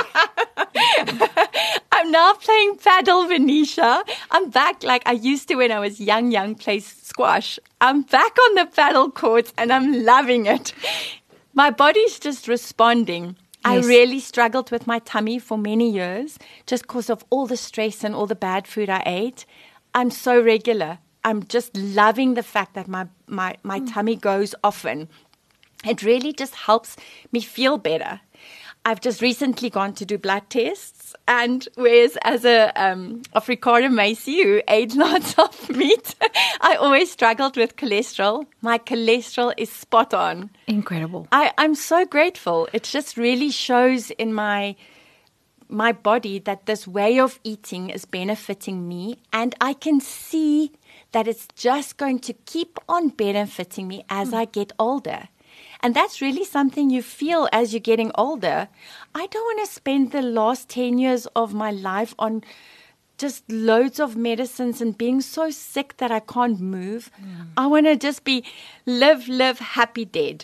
I'm now playing paddle, Venetia. I'm back like I used to when I was young, young, play squash. I'm back on the paddle courts and I'm loving it. My body's just responding. I Yes. really struggled with my tummy for many years just because of all the stress and all the bad food I ate. I'm so regular. I'm just loving the fact that my, my, my Mm. tummy goes often. It really just helps me feel better. I've just recently gone to do blood tests, and whereas as a um, Afrikaner Macy who ate lots of meat, I always struggled with cholesterol. My cholesterol is spot on. Incredible. I, I'm so grateful. It just really shows in my my body that this way of eating is benefiting me, and I can see that it's just going to keep on benefiting me as I get older. And that's really something you feel as you're getting older. I don't want to spend the last ten years of my life on just loads of medicines and being so sick that I can't move. Mm. I want to just be live, live, happy, dead.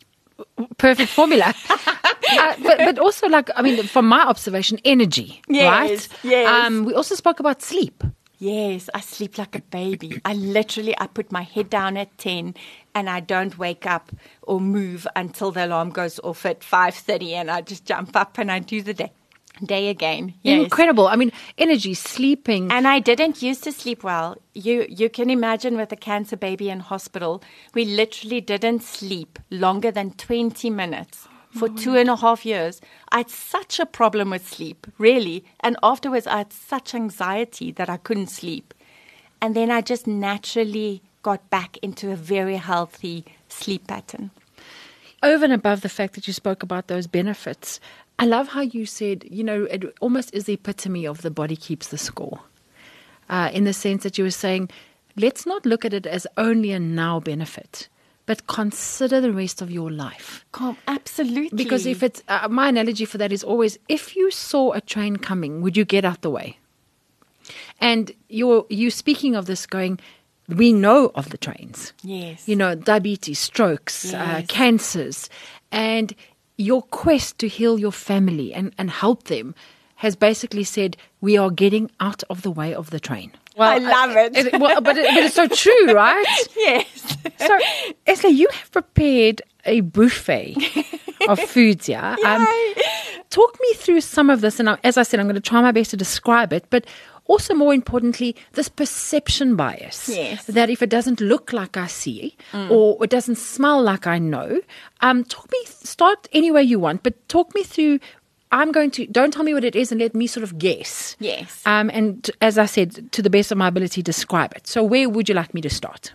Perfect formula. uh, but, but also, like, I mean, from my observation, energy, Yes, right? yes. Um, we also spoke about sleep. Yes, I sleep like a baby. I literally, I put my head down at ten and I don't wake up or move until the alarm goes off at five thirty, and I just jump up and I do the day, day again. Yes. Incredible. I mean, energy, sleeping. And I didn't used to sleep well. You you can imagine with a cancer baby in hospital, we literally didn't sleep longer than twenty minutes. For two and a half years, I had such a problem with sleep, really. And afterwards, I had such anxiety that I couldn't sleep. And then I just naturally got back into a very healthy sleep pattern. Over and above the fact that you spoke about those benefits, I love how you said, you know, it almost is the epitome of the body keeps the score. Uh, in the sense that you were saying, let's not look at it as only a now benefit, but consider the rest of your life. Oh, absolutely. Because if it's, uh, my analogy for that is always, if you saw a train coming, would you get out the way? And you're, you speaking of this going, we know of the trains. Yes. You know, diabetes, strokes, Yes. uh, cancers. And your quest to heal your family and, and help them has basically said, we are getting out of the way of the train. Well, I love it. it well, but, it, but it's so true, right? Yes. So, Esther, you have prepared a buffet of foods here. Um, talk me through some of this. And I, as I said, I'm going to try my best to describe it. But also, more importantly, this perception bias. Yes. That if it doesn't look like I see mm. or it doesn't smell like I know, um, talk me, start any way you want, but talk me through. I'm going to, don't tell me what it is and let me sort of guess. Yes. Um, and as I said, to the best of my ability, describe it. So where would you like me to start?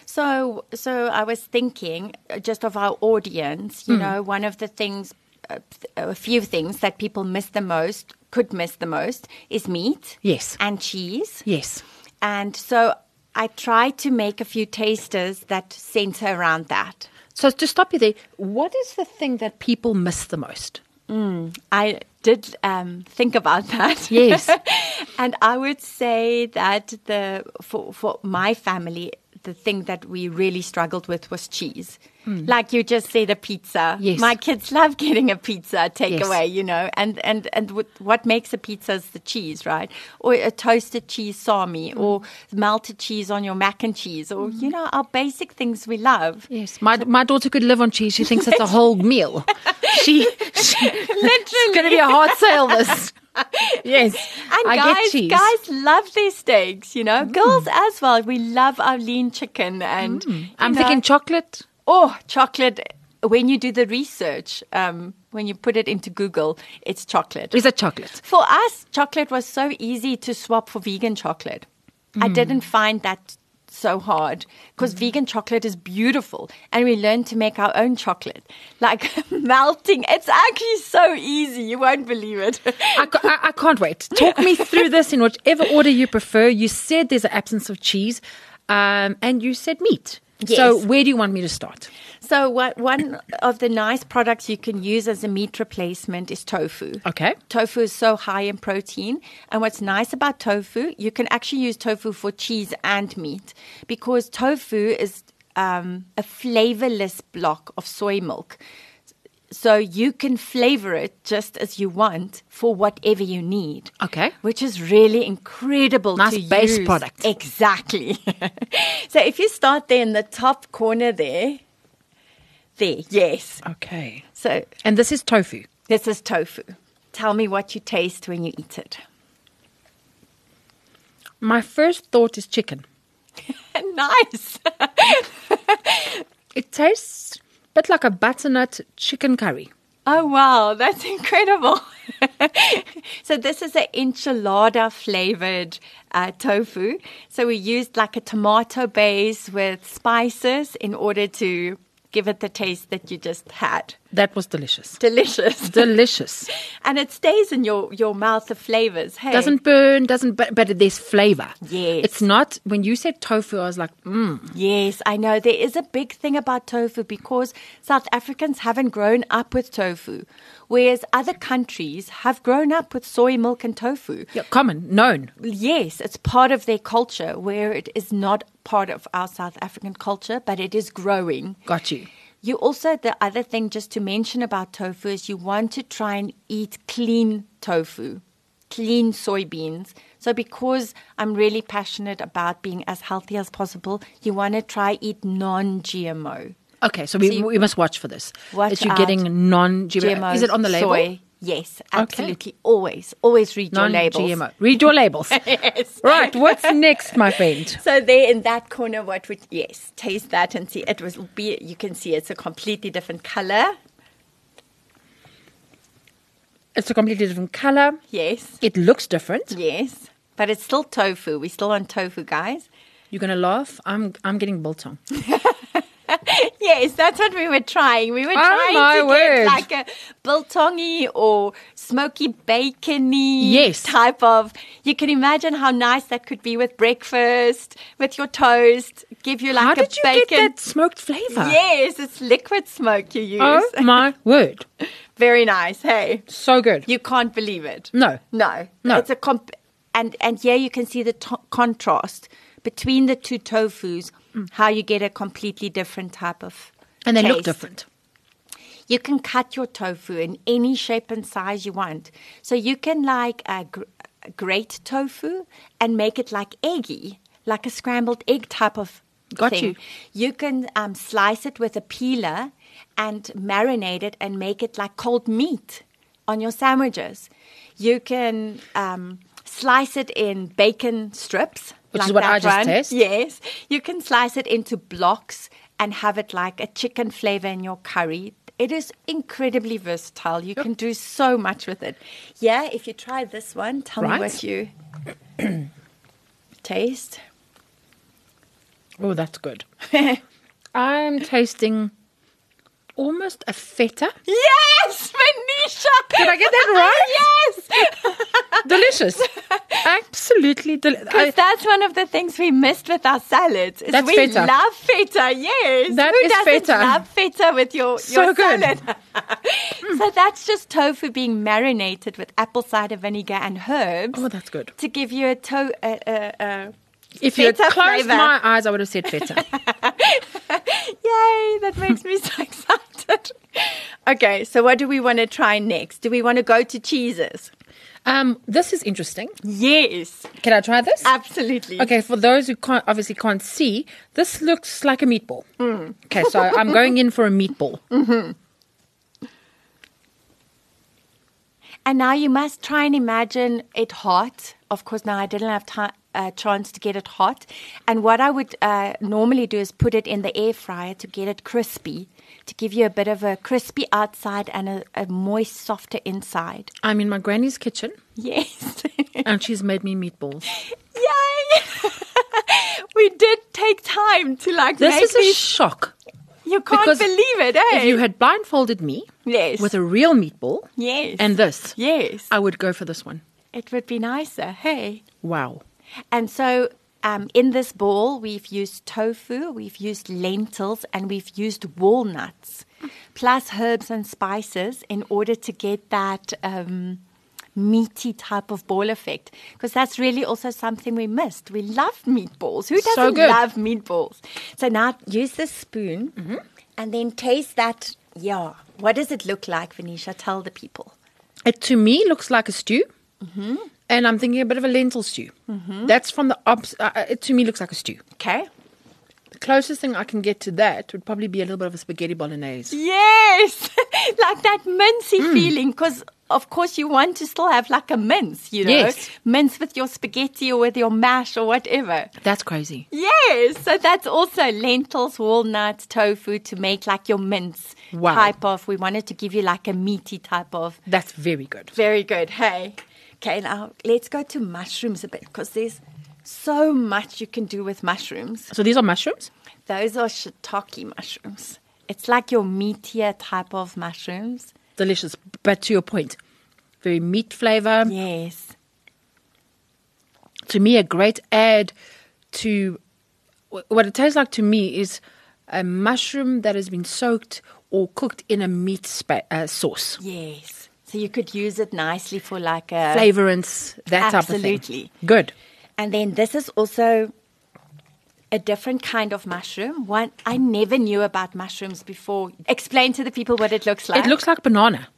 So, so I was thinking just of our audience, you mm. know, one of the things, uh, a few things that people miss the most, could miss the most, is meat. Yes. And cheese. Yes. And so I tried to make a few tasters that center around that. So to stop you there, what is the thing that people miss the most? Mm, I did um, think about that. Yes. And I would say that the for, for my family, the thing that we really struggled with was cheese. Mm. Like you just said, a pizza. Yes. My kids love getting a pizza takeaway, yes. you know, and, and, and what makes a pizza is the cheese, right? Or a toasted cheese salmi, mm. or melted cheese on your mac and cheese, or, mm. you know, our basic things we love. Yes. My my daughter could live on cheese. She thinks it's a whole meal. She, she Literally. It's going to be a hard sale, this. Yes. And I guys, get cheese. guys love their steaks, you know. Mm. Girls as well. We love our lean chicken. And mm. I'm know, thinking chocolate. Oh, chocolate. When you do the research, um, when you put it into Google, it's chocolate. Is it chocolate? For us, chocolate was so easy to swap for vegan chocolate. Mm. I didn't find that so hard because mm. vegan chocolate is beautiful, and we learned to make our own chocolate, like melting. It's actually so easy. You won't believe it. I, I, I can't wait. Talk me through this in whichever order you prefer. You said there's an absence of cheese, um, and you said meat. Yes. So where do you want me to start? So what, one of the nice products you can use as a meat replacement is tofu. Okay. Tofu is so high in protein. And what's nice about tofu, you can actually use tofu for cheese and meat, because tofu is um, a flavorless block of soy milk. So you can flavor it just as you want for whatever you need. Okay. Which is really incredible nice to base use. product. Exactly. So if you start there in the top corner there, there, yes. Okay. So, and this is tofu. This is tofu. Tell me what you taste when you eat it. My first thought is chicken. Nice. It tastes a bit like a butternut chicken curry. Oh, wow. That's incredible. So this is an enchilada flavored uh, tofu. So we used like a tomato base with spices in order to give it the taste that you just had. That was delicious. Delicious. Delicious. And it stays in your, your mouth, the flavors. Hey. Doesn't burn, doesn't, but, but there's flavor. Yes. It's not, when you said tofu, I was like, mmm. Yes, I know. There is a big thing about tofu because South Africans haven't grown up with tofu, whereas other countries have grown up with soy milk and tofu. Yeah, common, known. Yes, it's part of their culture, where it is not part of our South African culture, but it is growing. Got you. You also, the other thing just to mention about tofu is you want to try and eat clean tofu, clean soybeans. So because I'm really passionate about being as healthy as possible, you want to try eat non-G M O. Okay, so we, So you- we must watch for this. Watch that you're out. getting non-G M O. G M O Is it on the label? soy. Yes, absolutely. Always, always read your labels. Non-G M O. Read your labels. Yes. Right, what's next, my friend? So there in that corner, what would, yes, taste that and see. It was be, you can see it's a completely different color. It's a completely different color. Yes, It looks different. yes. But it's still tofu. We're still on tofu, guys. You're going to laugh. I'm I'm getting biltong. Yes, that's what we were trying. We were Oh, trying my to word. get like a biltongi or smoky bacony Yes. type of. You can imagine how nice that could be with breakfast, with your toast. Give you like How a did you bacon. get that smoked flavor? Yes, it's liquid smoke you use. Oh, my word. Very nice. Hey, So good. you can't believe it. No. No, No. It's a comp- and and here you can see the to- contrast between the two tofus. How you get a completely different type of And they look taste. different. You can cut your tofu in any shape and size you want. So you can like uh, gr- grate tofu and make it like eggy, like a scrambled egg type of Got thing. you. You can um, slice it with a peeler and marinate it and make it like cold meat on your sandwiches. You can um, slice it in bacon strips. Which is like what I that just one. taste. Yes. You can slice it into blocks and have it like a chicken flavor in your curry. It is incredibly versatile. You can do so much with it. Yeah, if you try this one, tell Right. me what you taste. Oh, that's good. I'm tasting almost a feta. Yes, Venetia! Did I get that right? Yes! Delicious. Absolutely delicious. Because that's one of the things we missed with our salads. Is That's we feta. love feta, yes. That Who is doesn't feta. love feta with your, So your good. salad? So that's just tofu being marinated with apple cider vinegar and herbs Oh, that's good. to give you a to a, a, a If you had feta closed flavor. my eyes, I would have said feta. Yay, that makes me so excited. Okay, so what do we want to try next? Do we want to go to cheeses? Um, this is interesting. Yes, Can I try this? absolutely. Okay, for those who can't obviously can't see, this looks like a meatball. Okay, so I'm going in for a meatball. And now you must try and imagine it hot. Of course, now I didn't have time, uh, chance to get it hot. And what I would uh, normally do is put it in the air fryer to get it crispy, to give you a bit of a crispy outside and a, a moist, softer inside. I'm in my granny's kitchen, Yes. and she's made me meatballs. Yay! We did take time to like This make is a these. shock. You can't because believe it, eh? If you had blindfolded me yes. with a real meatball yes. and this, yes. I would go for this one. It would be nicer, hey? Wow. And so um, in this bowl, we've used tofu, we've used lentils, and we've used walnuts, plus herbs and spices in order to get that um, meaty type of ball effect. Because that's really also something we missed. We love meatballs. Who doesn't So good. love meatballs? So now use the spoon and then taste that. Yeah. What does it look like, Venetia? Tell the people. It to me looks like a stew. And I'm thinking a bit of a lentil stew. That's from the ops. Uh, it to me looks like a stew. Okay. The closest thing I can get to that would probably be a little bit of a spaghetti bolognese. Yes, like that mincy mm. feeling, because of course you want to still have like a mince, you know, yes. mince with your spaghetti or with your mash or whatever. That's crazy. Yes, so that's also lentils, walnuts, tofu to make like your mince wow. type of. We wanted to give you like a meaty type of. That's very good. Very good. Hey, okay, now let's go to mushrooms a bit because there's so much you can do with mushrooms. So these are mushrooms? Those are shiitake mushrooms. It's like your meatier type of mushrooms. Delicious. But to your point, very meat flavor. Yes. To me, a great add to what it tastes like to me is a mushroom that has been soaked or cooked in a meat spa- uh, sauce. Yes. So you could use it nicely for like a... flavorants, that type of thing. Absolutely. Good. And then this is also a different kind of mushroom. One I never knew about mushrooms before. Explain to the people what it looks like. It looks like banana.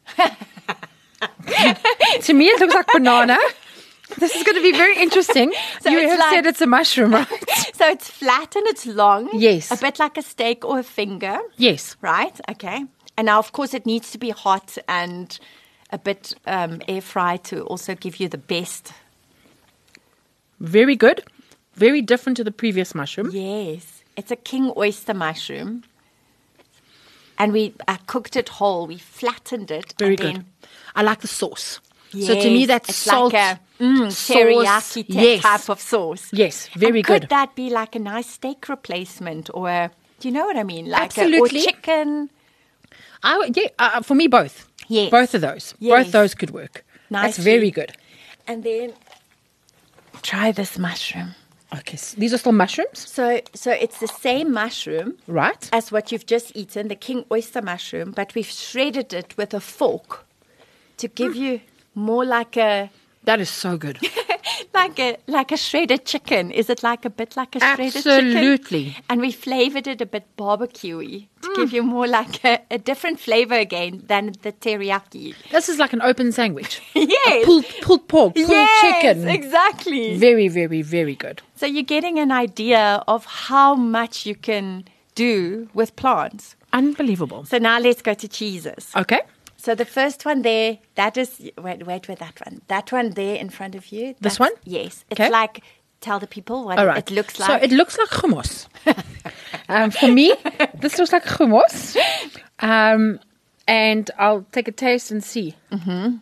To me, it looks like banana. This is going to be very interesting. So you have like, said it's a mushroom, right? So it's flat and it's long. Yes. A bit like a steak or a finger. Yes. Right? Okay. And now, of course, it needs to be hot and a bit um, air fried to also give you the best. Very good. Very different to the previous mushroom. Yes. It's a king oyster mushroom. And we uh, cooked it whole. We flattened it. Very and good. Then, I like the sauce. yes, so to me, that's it's salt, like a mm, sauce. teriyaki Yes. type of sauce. Yes, very and good. Could that be like a nice steak replacement, or a, do you know what I mean? Like Absolutely. A, or chicken. I, would- yeah, uh, for me, both. Yes. Both of those. Yes. Both those could work. That's Nicely. very good. And then try this mushroom. Okay, so these are still mushrooms, So, so it's the same mushroom right? as what you've just eaten, the king oyster mushroom, but we've shredded it with a fork to give you more like a That is so good. like a like a shredded chicken. Is it like a bit like a shredded Absolutely. chicken? And we flavored it a bit barbecuey to mm. give you more like a, a different flavor again than the teriyaki. This is like an open sandwich. Yes. A pulled, pulled pork, pulled yes, chicken. exactly. Very, very, very good. So you're getting an idea of how much you can do with plants. Unbelievable. So now let's go to cheeses. Okay. So the first one there, that is, wait, wait with that one. That one there in front of you. This that's- one? Yes. It's Okay. like, tell the people what All right. it looks like. So it looks like hummus. um, for me, this looks like hummus. Um, and I'll take a taste and see. Mm-hmm.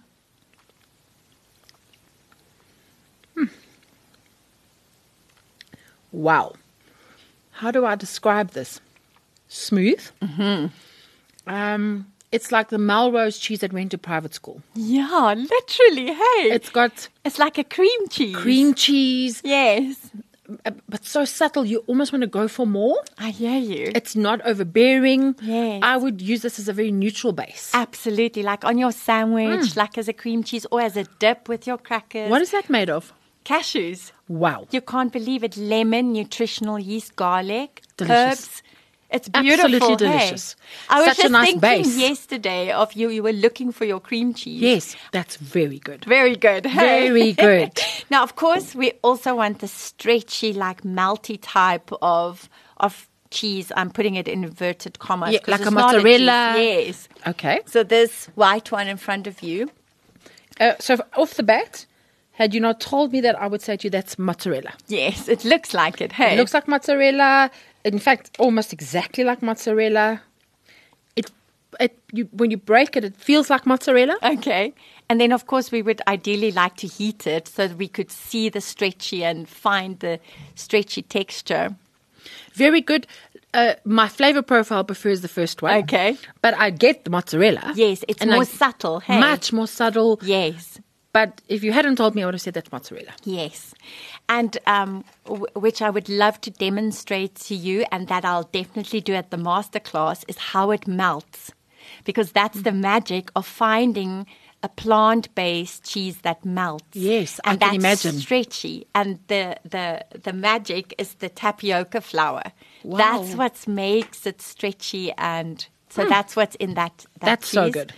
Hmm. Wow. How do I describe this? Smooth. Mm-hmm. Um, it's like the Melrose cheese that went to private school. Yeah, literally, hey. It's got It's like a cream cheese. cream cheese, Yes. uh, but so subtle you almost want to go for more. I hear you. It's not overbearing. Yes. I would use this as a very neutral base. Absolutely. Like on your sandwich, like as a cream cheese or as a dip with your crackers. What is that made of? Cashews. Wow. You can't believe it. Lemon, nutritional yeast, garlic, Delicious. herbs. It's beautiful. Absolutely hey? delicious. I was Such a just nice thinking base. yesterday of you. You were looking for your cream cheese. Yes, that's very good. Very good. hey? Very good. Now, of course, we also want the stretchy, like melty type of of cheese. I'm putting it in inverted commas. Yeah, 'cause like it's a not mozzarella. cheese. Yes. Okay. So this white one in front of you. Uh, so off the bat, had you not told me that, I would say to you that's mozzarella. Yes, it looks like it. Hey, It looks like mozzarella. In fact, almost exactly like mozzarella. It, it, you, when you break it, it feels like mozzarella. okay. And then, of course, we would ideally like to heat it so that we could see the stretchy and find the stretchy texture. Very good. Uh, my flavor profile prefers the first one. Okay. But I get the mozzarella. Yes, it's And more I- subtle. Hey? Much more subtle. Yes. But if you hadn't told me, I would have said that's mozzarella. Yes. And um, w- which I would love to demonstrate to you, and that I'll definitely do at the masterclass, is how it melts. Because that's the magic of finding a plant-based cheese that melts. Yes, I and can that's imagine. stretchy. And the, the, the magic is the tapioca flour. Wow. That's what makes it stretchy, and so that's what's in that, that That's cheese. so good.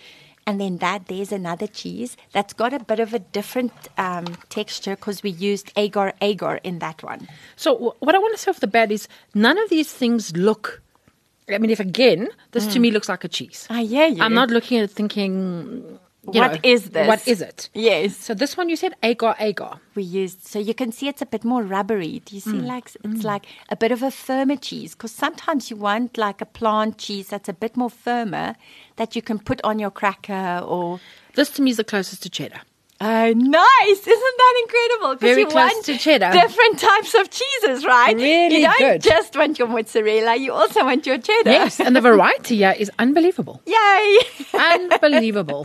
And then that, there's another cheese that's got a bit of a different um, texture because we used agar agar in that one. So w- what I want to say off the bat is none of these things look, I mean, if again, this mm. to me looks like a cheese. I hear you. I'm not looking at it thinking, you what know, is this? What is it? Yes. So this one you said agar agar. We used, so you can see it's a bit more rubbery. Do you see mm. like, it's mm. like a bit of a firmer cheese because sometimes you want like a plant cheese that's a bit more firmer that you can put on your cracker or... This to me is the closest to cheddar. Oh, nice. Isn't that incredible? Very you close want to cheddar. Different types of cheeses, right? Really You don't good. just want your mozzarella, you also want your cheddar. Yes, and the variety here is unbelievable. Yay. Unbelievable.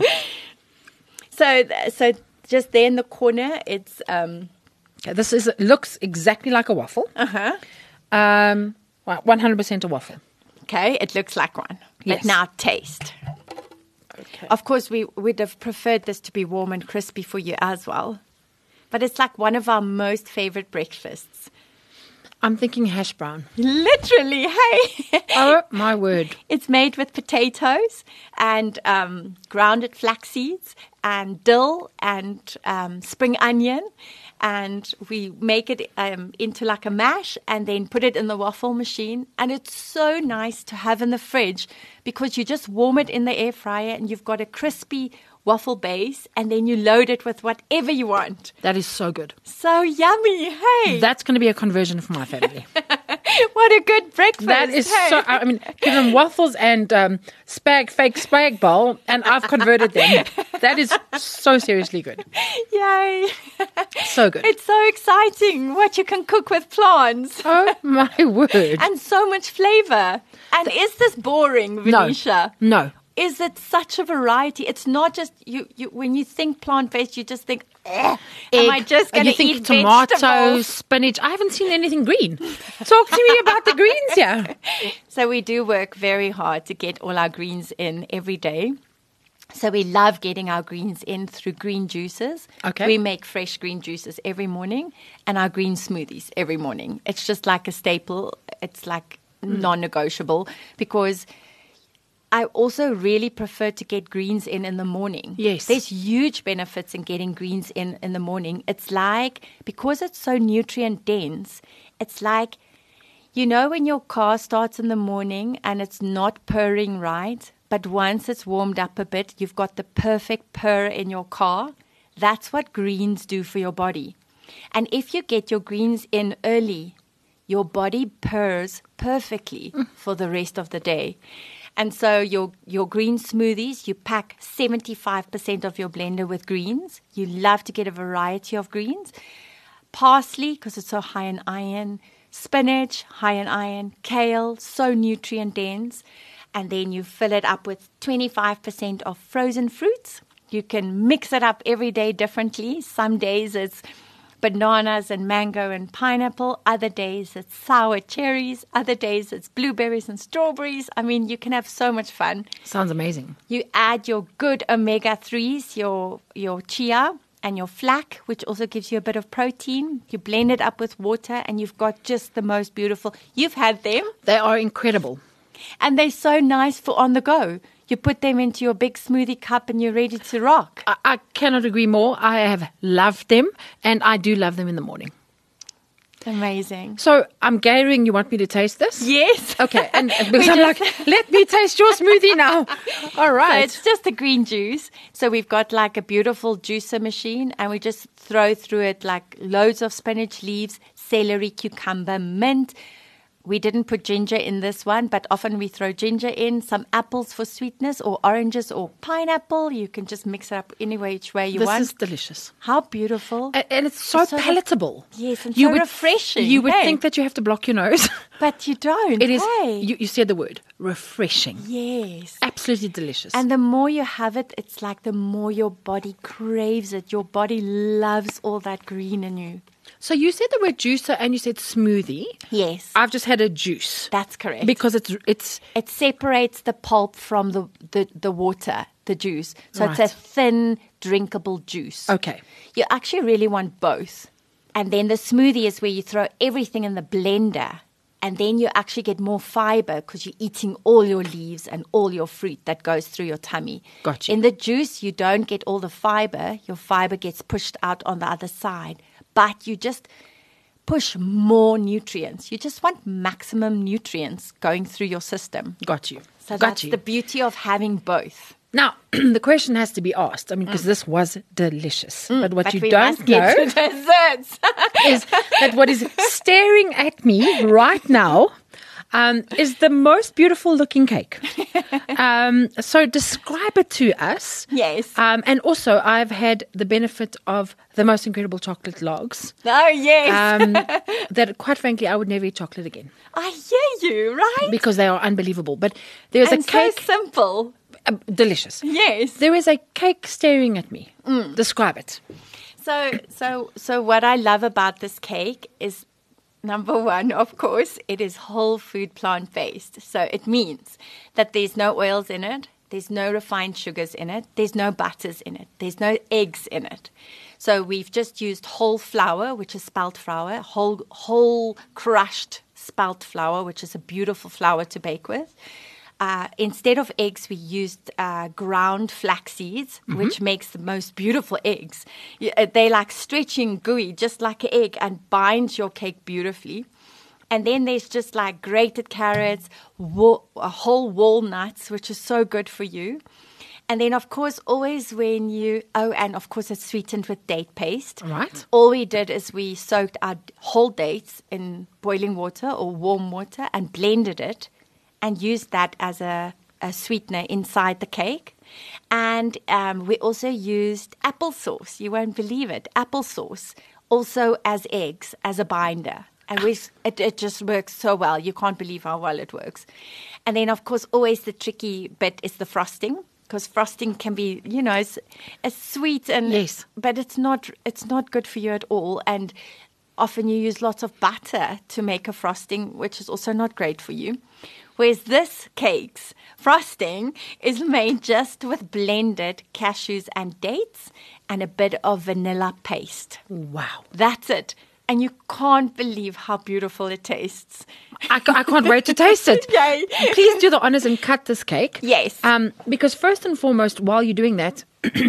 So, so just there in the corner, it's... Um, okay, this is looks exactly like a waffle. uh-huh. Um, well, one hundred percent a waffle. Okay, it looks like one. Yes. But now taste. Okay. Of course, we would have preferred this to be warm and crispy for you as well. But it's like one of our most favorite breakfasts. I'm thinking hash brown. Literally, hey. Oh, my word. It's made with potatoes and um, grounded flax seeds and dill and um, spring onion. And we make it um, into like a mash and then put it in the waffle machine. And it's so nice to have in the fridge because you just warm it in the air fryer and you've got a crispy waffle base and then you load it with whatever you want. That is so good. So yummy, hey. That's going to be a conversion for my family. What a good breakfast. That is hey? so, I mean, give them waffles and um, spag, fake spag bowl, and I've converted them. That is so seriously good. Yay. So good. It's so exciting what you can cook with plants. Oh, my word. And so much flavor. And is this boring, Venetia? No, no. Is it such a variety? It's not just, you. you when you think plant-based, you just think, eh, am I just going to eat You think tomatoes, vegetables? spinach. I haven't seen anything green. Talk to me about the greens here. So we do work very hard to get all our greens in every day. So we love getting our greens in through green juices. Okay. We make fresh green juices every morning and our green smoothies every morning. It's just like a staple. It's like mm. non-negotiable because I also really prefer to get greens in in the morning. Yes. There's huge benefits in getting greens in in the morning. It's like, because it's so nutrient dense, it's like, you know when your car starts in the morning and it's not purring right, but once it's warmed up a bit, you've got the perfect purr in your car? That's what greens do for your body. And if you get your greens in early, your body purrs perfectly mm. for the rest of the day. And so your your green smoothies, you pack seventy-five percent of your blender with greens. You love to get a variety of greens. Parsley, because it's so high in iron. Spinach, high in iron. Kale, so nutrient dense. And then you fill it up with twenty-five percent of frozen fruits. You can mix it up every day differently. Some days it's bananas and mango and pineapple. Other days it's sour cherries. Other days it's blueberries and strawberries. I mean, you can have so much fun. Sounds amazing. You add your good omega threes, your your chia and your flax, which also gives you a bit of protein. You blend it up with water and you've got just the most beautiful. You've had them. They are incredible. And they're so nice for on the go. You put them into your big smoothie cup and you're ready to rock. I, I cannot agree more. I have loved them, and I do love them in the morning. Amazing. So I'm gathering you want me to taste this? Yes. Okay, and because I'm like, let me taste your smoothie now. All right. So it's just a green juice. So we've got like a beautiful juicer machine, and we just throw through it like loads of spinach leaves, celery, cucumber, mint. We didn't put ginger in this one, but often we throw ginger in, some apples for sweetness, or oranges or pineapple. You can just mix it up any way, which way you this want. This is delicious. How beautiful. And, and it's so, it's so palatable. Ref- yes, and you so would, refreshing. You would hey? think that you have to block your nose. But you don't. It is, hey? you, you said the word, refreshing. Yes. Absolutely delicious. And the more you have it, it's like the more your body craves it. Your body loves all that green in you. So you said the word juicer and you said smoothie. Yes. I've just had a juice. That's correct. Because it's... it's it separates the pulp from the, the, the water, the juice. So right. it's a thin, drinkable juice. Okay. You actually really want both. And then the smoothie is where you throw everything in the blender And then you actually get more fiber because you're eating all your leaves and all your fruit that goes through your tummy. Got you. In the juice, you don't get all the fiber. Your fiber gets pushed out on the other side. But you just push more nutrients. You just want maximum nutrients going through your system. Got you. So Got that's you. the beauty of having both. Now, the question has to be asked. I mean, because mm. this was delicious. Mm, but what but you we don't must know get to desserts. is that what is staring at me right now um, is the most beautiful looking cake. Um, so describe it to us. Yes. Um, and also, I've had the benefit of the most incredible chocolate logs. Oh, yes. Um, that, quite frankly, I would never eat chocolate again. I hear you, right? Because they are unbelievable. But there's and a cake. so simple. Uh, delicious. Yes. There is a cake staring at me. Mm. Describe it. So, so, so what I love about this cake is, number one, of course, it is whole food plant-based. So it means that there's no oils in it. There's no refined sugars in it. There's no butters in it. There's no eggs in it. So we've just used whole flour, which is spelt flour, whole, whole crushed spelt flour, which is a beautiful flour to bake with. Uh, instead of eggs, we used uh, ground flax seeds, mm-hmm. which makes the most beautiful eggs. They like stretching gooey, just like an egg, and binds your cake beautifully. And then there's just like grated carrots, wa- whole walnuts, which is so good for you. And then, of course, always when you, oh, and of course, it's sweetened with date paste. Right. All we did is we soaked our whole dates in boiling water or warm water and blended it. And used that as a, a sweetener inside the cake. And um, we also used applesauce. You won't believe it. Applesauce also as eggs, as a binder. And we, it, it just works so well. You can't believe how well it works. And then, of course, always the tricky bit is the frosting. Because frosting can be, you know, it's, it's sweet, and yes. but it's not it's not good for you at all. And often you use lots of butter to make a frosting, which is also not great for you. Whereas this cake's frosting is made just with blended cashews and dates and a bit of vanilla paste. Wow. That's it. And you can't believe how beautiful it tastes. I, I can't wait to taste it. Yay. Please do the honors and cut this cake. Yes. Um, because first and foremost, while you're doing that,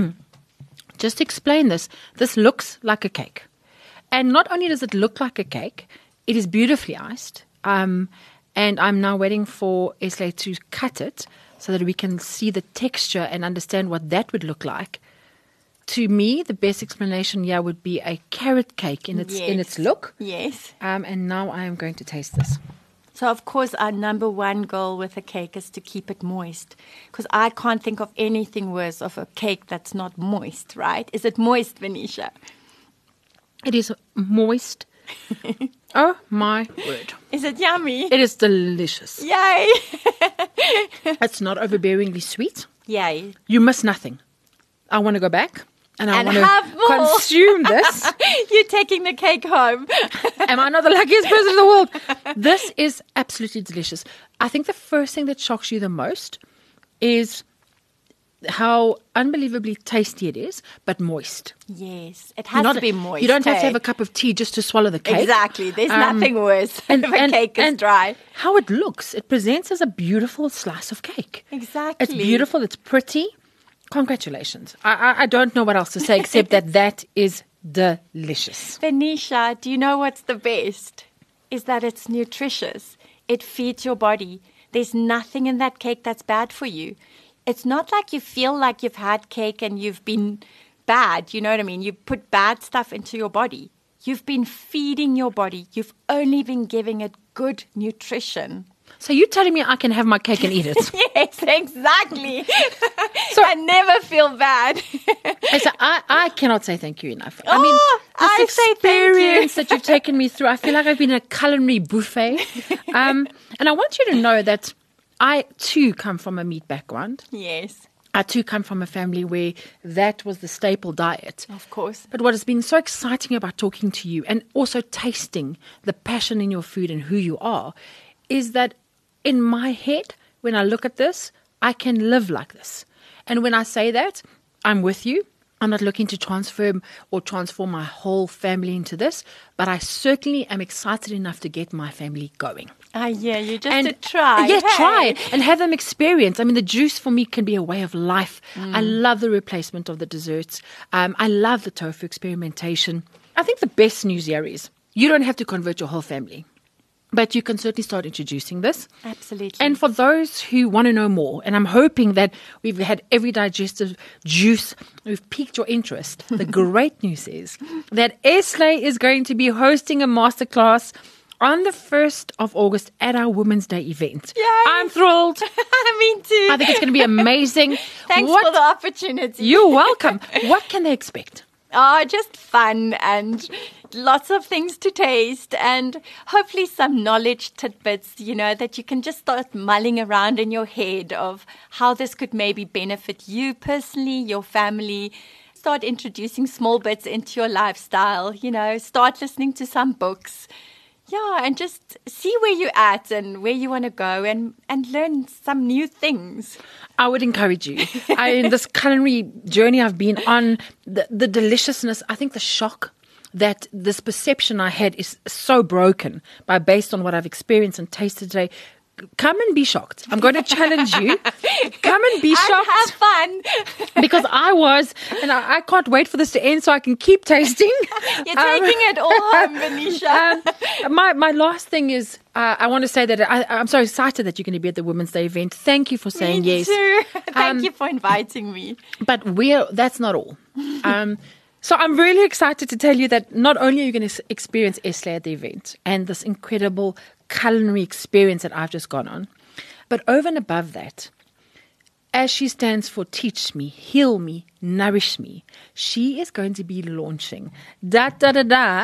just explain this. This looks like a cake. And not only does it look like a cake, it is beautifully iced. Um And I'm now waiting for Esley to cut it so that we can see the texture and understand what that would look like. To me, the best explanation here would be a carrot cake in its yes. in its look. Yes. Um, and now I am going to taste this. So, of course, our number one goal with a cake is to keep it moist. Because I can't think of anything worse of a cake that's not moist, right? Is it moist, Venetia? It is moist. Oh, my word. Is it yummy? It is delicious. Yay. It's not overbearingly sweet. Yay. You miss nothing. I want to go back and I and want have to more. consume this. You're taking the cake home. Am I not the luckiest person in the world? This is absolutely delicious. I think the first thing that shocks you the most is how unbelievably tasty it is, but moist. Yes, it has not, to be moist. You don't have to hey? have a cup of tea just to swallow the cake. Exactly. There's Um, nothing worse and, if a and, cake is and dry. How it looks, it presents as a beautiful slice of cake. Exactly. It's beautiful. It's pretty. Congratulations. I, I, I don't know what else to say except that that is delicious. Venetia, do you know what's the best? Is that it's nutritious. It feeds your body. There's nothing in that cake that's bad for you. It's not like you feel like you've had cake and you've been bad. You know what I mean? You put bad stuff into your body. You've been feeding your body. You've only been giving it good nutrition. So you're telling me I can have my cake and eat it? Yes, exactly. So I never feel bad. So I, I cannot say thank you enough. I Oh, mean, this I say thank you. experience that you've taken me through, I feel like I've been in a culinary buffet. Um, and I want you to know that I too come from a meat background. Yes. I too come from a family where that was the staple diet. Of course. But what has been so exciting about talking to you and also tasting the passion in your food and who you are is that in my head, when I look at this, I can live like this. And when I say that, I'm with you. I'm not looking to transform or transform my whole family into this, but I certainly am excited enough to get my family going. Ah, yeah, you just And to try. Yeah, hey? try and have them experience. I mean, the juice for me can be a way of life. Mm. I love the replacement of the desserts. Um, I love the tofu experimentation. I think the best news here is you don't have to convert your whole family, but you can certainly start introducing this. Absolutely. And for those who want to know more, and I'm hoping that we've had every digestive juice, we've piqued your interest. The great news is that Esley is going to be hosting a masterclass on the first of August at our Women's Day event. Yay. I'm thrilled. Me too. I think it's going to be amazing. Thanks What- for the opportunity. You're welcome. What can they expect? Oh, just fun and lots of things to taste and hopefully some knowledge tidbits, you know, that you can just start mulling around in your head of how this could maybe benefit you personally, your family. Start introducing small bits into your lifestyle, you know, start listening to some books. Yeah, and just see where you're at and where you want to go and, and learn some new things. I would encourage you. I, in this culinary journey I've been on, the, the deliciousness, I think the shock that this perception I had is so broken by based on what I've experienced and tasted today. Come and be shocked. I'm going to challenge you. Come and be shocked. And have fun. Because I was, and I, I can't wait for this to end so I can keep tasting. You're um, taking it all home, Venetia. um, my, my last thing is, uh, I want to say that I, I'm so excited that you're going to be at the Women's Day event. Thank you for saying me yes. Too. Thank Um, you for inviting me. But we're, that's not all. Um, so I'm really excited to tell you that not only are you going to experience Esley at the event and this incredible culinary experience that I've just gone on, but over and above that, as she stands for Teach Me, Heal Me, Nourish Me, she is going to be launching da da da da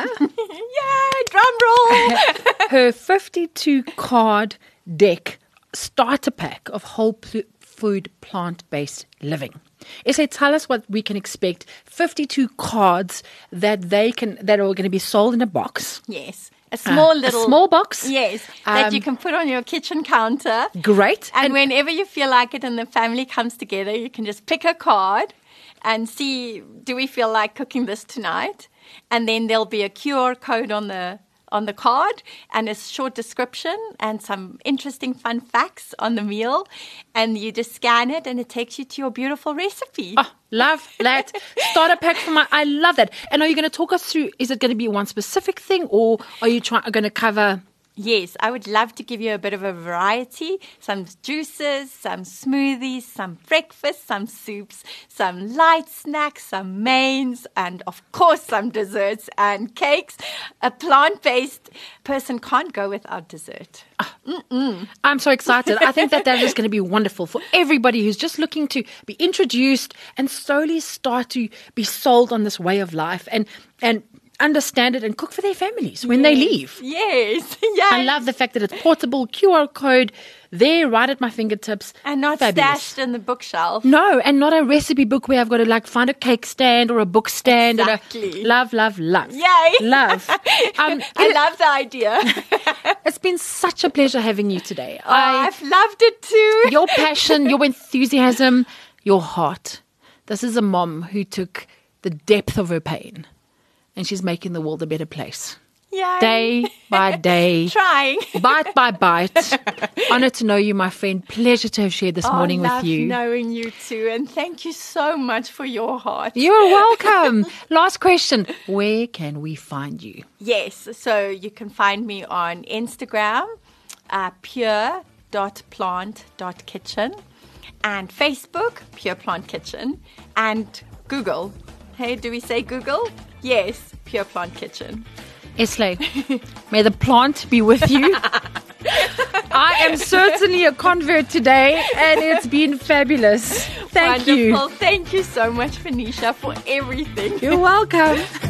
Yay, drum roll. her fifty-two card deck starter pack of whole pl- food plant-based living. Esley, tell us what we can expect. fifty-two cards that they can that are going to be sold in a box. Yes. A small Uh, little... a small box. Yes, that Um, you can put on your kitchen counter. Great. And, And- whenever you feel like it and the family comes together, you can just pick a card and see, do we feel like cooking this tonight? And then there'll be a Q R code on the on the card and a short description and some interesting fun facts on the meal. And you just scan it and it takes you to your beautiful recipe. Oh, love that. Starter pack for my, I love that. And are you going to talk us through, is it going to be one specific thing or are you trying, going to cover... Yes, I would love to give you a bit of a variety. Some juices, some smoothies, some breakfast, some soups, some light snacks, some mains, and of course some desserts and cakes. A plant-based person can't go without dessert. Mm-mm. I'm so excited. I think that that is going to be wonderful for everybody who's just looking to be introduced and slowly start to be sold on this way of life and and understand it and cook for their families when yes. they leave. Yes. yes. I love the fact that it's portable, Q R code, there right at my fingertips. And not Fabulous. stashed in the bookshelf. No, and not a recipe book where I've got to like find a cake stand or a book stand. Exactly. And a, love, love, love. Yay. Love. Um, I love the idea. It's been such a pleasure having you today. Oh, I, I've loved it too. Your passion, your enthusiasm, your heart. This is a mom who took the depth of her pain and she's making the world a better place. Yay. Day by day. Trying. Bite by bite. Honor to know you, my friend. Pleasure to have shared this oh, morning love with you. knowing you too. And thank you so much for your heart. You're welcome. Last question. Where can we find you? Yes. So you can find me on Instagram, uh, pure dot plant dot kitchen, and Facebook, Pure Plant Kitchen, and Google. Hey, do we say Google? Yes, Pure Plant Kitchen. Esley, may the plant be with you. I am certainly a convert today, and it's been fabulous. Thank Wonderful. you. Thank you so much, Venetia, for everything. You're welcome.